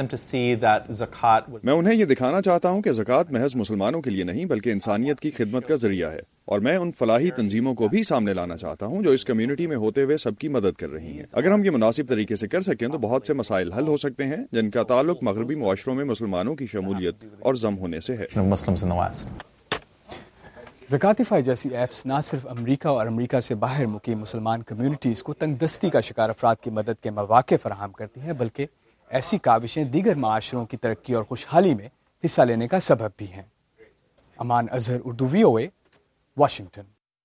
میں انہیں یہ دکھانا چاہتا ہوں کہ زکوٰۃ محض مسلمانوں کے لیے نہیں بلکہ انسانیت کی خدمت کا ذریعہ ہے، اور میں ان فلاحی تنظیموں کو بھی سامنے لانا چاہتا ہوں جو اس کمیونٹی میں ہوتے ہوئے سب کی مدد کر رہی ہیں۔ اگر ہم یہ مناسب طریقے سے کر سکیں تو بہت سے مسائل حل ہو سکتے ہیں جن کا تعلق مغربی معاشروں میں مسلمانوں کی شمولیت اور ضم ہونے سے ہے۔ زکاتیفائی جیسی ایپس نہ صرف امریکہ اور امریکہ سے باہر مقیم مسلمان کمیونٹیز کو تنگ دستی کا شکار افراد کی مدد کے مواقع فراہم کرتی ہیں، بلکہ ایسی کاوشیں دیگر معاشروں کی ترقی اور خوشحالی میں حصہ لینے کا سبب بھی ہیں۔ Aman Azhar, Urdu VOA، Washington.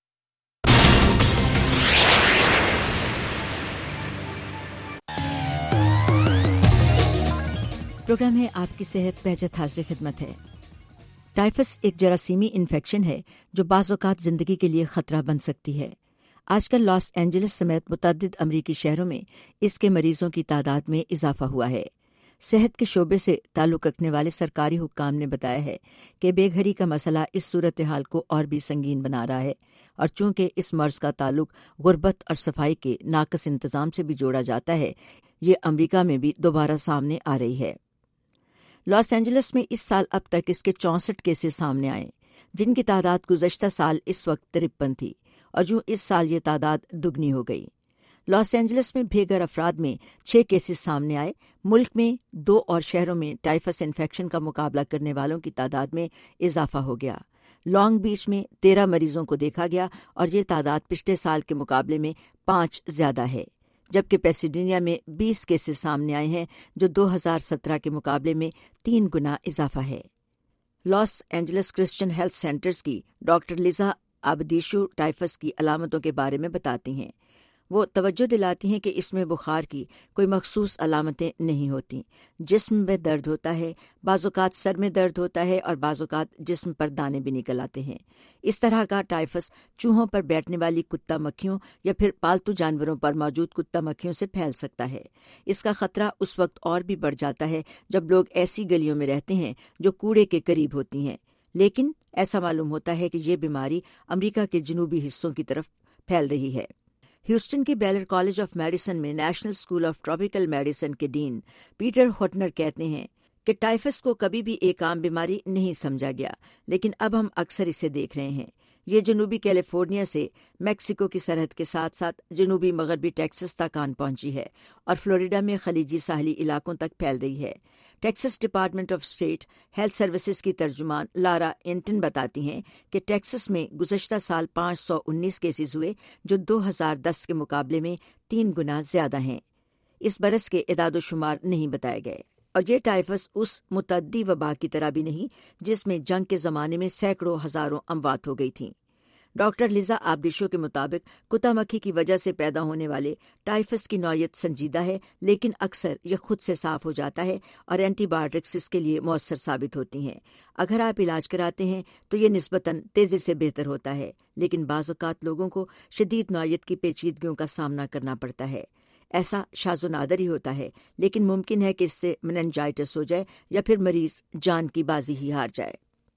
Programme ہے آپ کی صحت بہجت حاضر خدمت ہے۔ ٹائفس ایک جراثیمی انفیکشن ہے جو بعض اوقات زندگی کے لیے خطرہ بن سکتی ہے۔ آج کل لاس اینجلس سمیت متعدد امریکی شہروں میں اس کے مریضوں کی تعداد میں اضافہ ہوا ہے۔ صحت کے شعبے سے تعلق رکھنے والے سرکاری حکام نے بتایا ہے کہ بے گھری کا مسئلہ اس صورتحال کو اور بھی سنگین بنا رہا ہے، اور چونکہ اس مرض کا تعلق غربت اور صفائی کے ناقص انتظام سے بھی جوڑا جاتا ہے، یہ امریکہ میں بھی دوبارہ سامنے آ رہی ہے۔ لاس اینجلس میں اس سال اب تک اس کے 64 کیسز سامنے آئے، جن کی تعداد گزشتہ سال اس وقت 53 تھی، اور جو اس سال یہ تعداد دگنی ہو گئی۔ لاس اینجلس میں بے گھر افراد میں 6 کیسز سامنے آئے۔ ملک میں 2 اور شہروں میں ٹائفس انفیکشن کا مقابلہ کرنے والوں کی تعداد میں اضافہ ہو گیا۔ لانگ بیچ میں 13 مریضوں کو دیکھا گیا، اور یہ تعداد پچھلے سال کے مقابلے میں 5 زیادہ ہے، جبکہ پیسیڈینیا میں 20 کیسز سامنے آئے ہیں، جو 2017 کے مقابلے میں 3 گنا اضافہ ہے۔ Los Angeles Christian Health Centers کی ڈاکٹر لیزا آبدیشو ٹائفس کی علامتوں کے بارے میں بتاتی ہیں۔ وہ توجہ دلاتی ہیں کہ اس میں بخار کی کوئی مخصوص علامتیں نہیں ہوتی۔ جسم میں درد ہوتا ہے، بعض اوقات سر میں درد ہوتا ہے، اور بعض اوقات جسم پر دانے بھی نکل آتے ہیں۔ اس طرح کا ٹائفس چوہوں پر بیٹھنے والی کتا مکھیوں یا پھر پالتو جانوروں پر موجود کتا مکھیوں سے پھیل سکتا ہے۔ اس کا خطرہ اس وقت اور بھی بڑھ جاتا ہے جب لوگ ایسی گلیوں میں رہتے ہیں جو کوڑے کے قریب ہوتی ہیں، لیکن ایسا معلوم ہوتا ہے کہ یہ بیماری امریکہ کے جنوبی حصوں کی طرف پھیل رہی ہے۔ ہیوسٹن کے بیلر کالج آف میڈیسن میں national school of tropical medicine کے ڈین پیٹر ہوٹنر کہتے ہیں کہ ٹائفس کو کبھی بھی ایک عام بیماری نہیں سمجھا گیا، لیکن اب ہم اکثر اسے دیکھ رہے ہیں۔ یہ جنوبی کیلیفورنیا سے میکسیکو کی سرحد کے ساتھ ساتھ جنوبی مغربی ٹیکسس تک آن پہنچی ہے اور فلوریڈا میں خلیجی ساحلی علاقوں تک پھیل رہی ہے۔ Texas Department of State Health Services کی ترجمان لارا انٹن بتاتی ہیں کہ ٹیکسس میں گزشتہ سال 519 کیسز ہوئے، جو 2010 کے مقابلے میں 3 گنا زیادہ ہیں۔ اس برس کے اعداد و شمار نہیں بتائے گئے، اور یہ ٹائفس اس متعدی وبا کی طرح بھی نہیں جس میں جنگ کے زمانے میں سینکڑوں ہزاروں اموات ہو گئی تھیں۔ ڈاکٹر لیزا آبدیشو کے مطابق کتا مکھی کی وجہ سے پیدا ہونے والے ٹائفس کی نوعیت سنجیدہ ہے، لیکن اکثر یہ خود سے صاف ہو جاتا ہے اور اینٹی بایوٹکس اس کے لیے مؤثر ثابت ہوتی ہیں۔ اگر آپ علاج کراتے ہیں تو یہ نسبتاً تیزی سے بہتر ہوتا ہے، لیکن بعض اوقات لوگوں کو شدید نوعیت کی پیچیدگیوں کا سامنا کرنا پڑتا ہے۔ ایسا شاذ و نادر ہی ہوتا ہے، لیکن ممکن ہے کہ اس سے مننجائٹس ہو جائے یا پھر مریض جان کی بازی ہی ہار جائے۔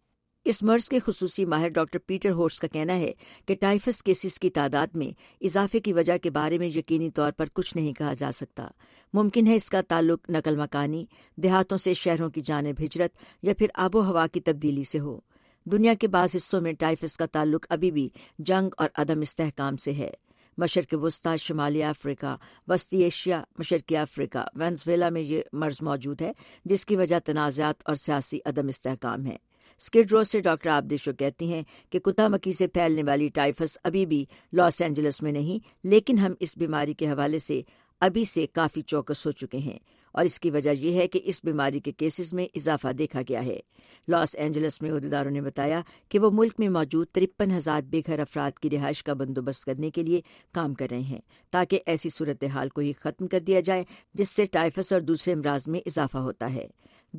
اس مرض کے خصوصی ماہر ڈاکٹر پیٹر ہورس کا کہنا ہے کہ ٹائفس کیسز کی تعداد میں اضافے کی وجہ کے بارے میں یقینی طور پر کچھ نہیں کہا جا سکتا۔ ممکن ہے اس کا تعلق نقل مکانی، دیہاتوں سے شہروں کی جانب ہجرت یا پھر آب و ہوا کی تبدیلی سے ہو۔ دنیا کے بعض حصوں میں ٹائفس کا تعلق ابھی بھی جنگ اور عدم استحکام سے ہے۔ مشرق وسطی، شمالی افریقہ، وسطی ایشیا، مشرقی افریقہ، وینزویلا میں یہ مرض موجود ہے، جس کی وجہ تنازعات اور سیاسی عدم استحکام ہے۔ اسکڈ رو سے ڈاکٹر آبدیشو کہتی ہیں کہ کتا مکھی سے پھیلنے والی ٹائفس ابھی بھی لاس اینجلس میں نہیں، لیکن ہم اس بیماری کے حوالے سے ابھی سے کافی چوکس ہو چکے ہیں، اور اس کی وجہ یہ ہے کہ اس بیماری کے کیسز میں اضافہ دیکھا گیا ہے۔ لاس اینجلس میں عہدیداروں نے بتایا کہ وہ ملک میں موجود 53,000 بے گھر افراد کی رہائش کا بندوبست کرنے کے لیے کام کر رہے ہیں، تاکہ ایسی صورتحال کو ہی ختم کر دیا جائے جس سے ٹائفس اور دوسرے امراض میں اضافہ ہوتا ہے۔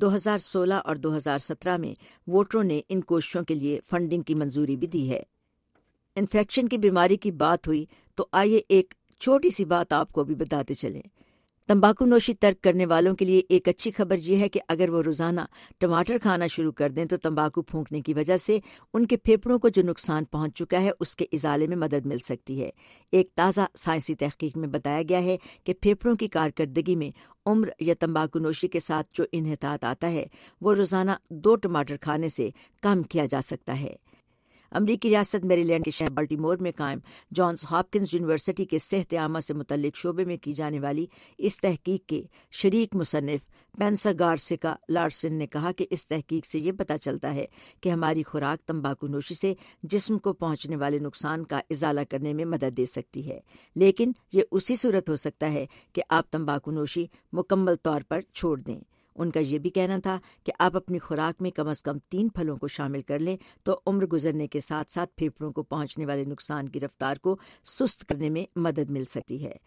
2016 اور 2017 میں ووٹروں نے ان کوششوں کے لیے فنڈنگ کی منظوری بھی دی ہے۔ انفیکشن کی بیماری کی بات ہوئی تو آئیے ایک چھوٹی سی بات آپ کو بھی بتاتے چلیں۔ تمباکو نوشی ترک کرنے والوں کے لیے ایک اچھی خبر یہ ہے کہ اگر وہ روزانہ ٹماٹر کھانا شروع کر دیں تو تمباکو پھونکنے کی وجہ سے ان کے پھیپھڑوں کو جو نقصان پہنچ چکا ہے اس کے ازالے میں مدد مل سکتی ہے۔ ایک تازہ سائنسی تحقیق میں بتایا گیا ہے کہ پھیپھڑوں کی کارکردگی میں عمر یا تمباکو نوشی کے ساتھ جو انحطاط آتا ہے وہ روزانہ 2 ٹماٹر کھانے سے کم کیا جا سکتا ہے۔ امریکی ریاست میری لینڈ کے شہر بالٹیمور میں قائم جانز ہاپکنز یونیورسٹی کے صحت عامہ سے متعلق شعبے میں کی جانے والی اس تحقیق کے شریک مصنف پینسا گارسیکا لارسن نے کہا کہ اس تحقیق سے یہ پتہ چلتا ہے کہ ہماری خوراک تمباکو نوشی سے جسم کو پہنچنے والے نقصان کا ازالہ کرنے میں مدد دے سکتی ہے، لیکن یہ اسی صورت ہو سکتا ہے کہ آپ تمباکو نوشی مکمل طور پر چھوڑ دیں۔ ان کا یہ بھی کہنا تھا کہ آپ اپنی خوراک میں کم از کم 3 پھلوں کو شامل کر لیں تو عمر گزرنے کے ساتھ ساتھ پھیپھڑوں کو پہنچنے والے نقصان کی رفتار کو سست کرنے میں مدد مل سکتی ہے۔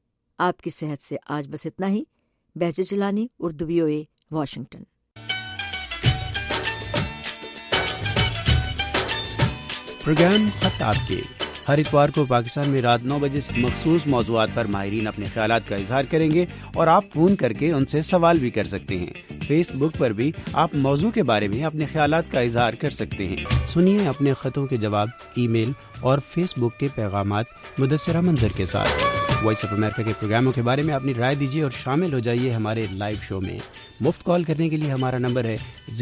آپ کی صحت سے آج بس اتنا ہی۔ Bahjat Gilani, Urdu VOA، Washington. Programme خط آپ کے ہر اتوار کو پاکستان میں رات 9 بجے سے مخصوص موضوعات پر ماہرین اپنے خیالات کا اظہار کریں گے اور آپ فون کر کے ان سے سوال بھی کر سکتے ہیں۔ فیس بک پر بھی آپ موضوع کے بارے میں اپنے خیالات کا اظہار کر سکتے ہیں۔ سنیے اپنے خطوں کے جواب ای میل اور فیس بک کے پیغامات مدثرہ منظر کے ساتھ۔ وائس آف امریکہ کے پروگراموں کے بارے میں اپنی رائے دیجیے اور شامل ہو جائیے ہمارے لائیو شو میں۔ مفت کال کرنے کے لیے ہمارا نمبر ہے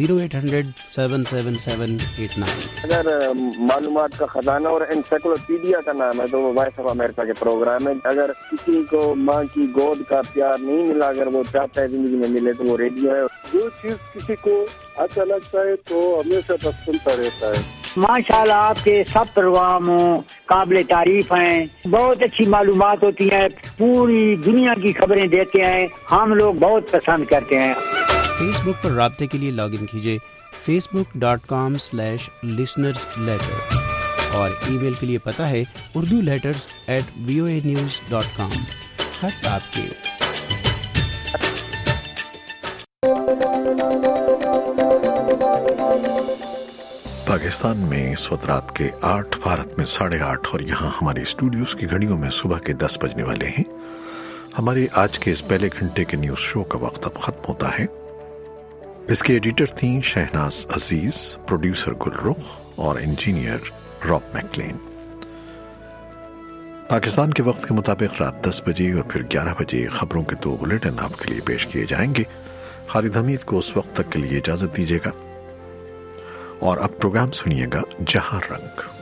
0800-777-89۔ اگر معلومات کا خزانہ اور انسائکلوپیڈیا کا نام ہے تو وہ وائس آف امریکہ کے پروگرام ہے۔ اگر کسی کو ماں کی گود کا پیار نہیں ملا، اگر وہ چاہتا ہے زندگی میں ملے تو وہ ریڈیو ہے۔ جو چیز کسی کو اچھا لگتا ہے تو ہمیشہ بس سنتا رہتا ہے۔ ماشاءاللہ آپ کے سب پروگرام قابل تعریف ہیں، بہت اچھی معلومات ہوتی ہیں، پوری دنیا کی خبریں دیتے ہیں، ہم لوگ بہت پسند کرتے ہیں۔ فیس بک پر رابطے کے لیے لاگ ان کیجیے facebook.com/listenersletter اور ای میل کے لیے پتہ ہے urduletters@voanews.com۔ خط آپ کے۔ پاکستان میں اس وقت رات کے 8، بھارت میں 8:30 اور یہاں ہماری اسٹوڈیوز کی گھڑیوں میں صبح کے 10 بجنے والے ہیں۔ ہمارے آج کے اس پہلے گھنٹے کے نیوز شو کا وقت اب ختم ہوتا ہے۔ اس کے ایڈیٹر تھیں شہناز عزیز، پروڈیوسر گل رخ اور انجینئر راب میکلین۔ پاکستان کے وقت کے مطابق رات 10 بجے اور پھر 11 بجے خبروں کے 2 بلیٹن آپ کے لیے پیش کیے جائیں گے۔ خالد حمید کو اس وقت تک کے لیے اجازت دیجیے گا، اور اب پروگرام سنیے گا جہاں رنگ۔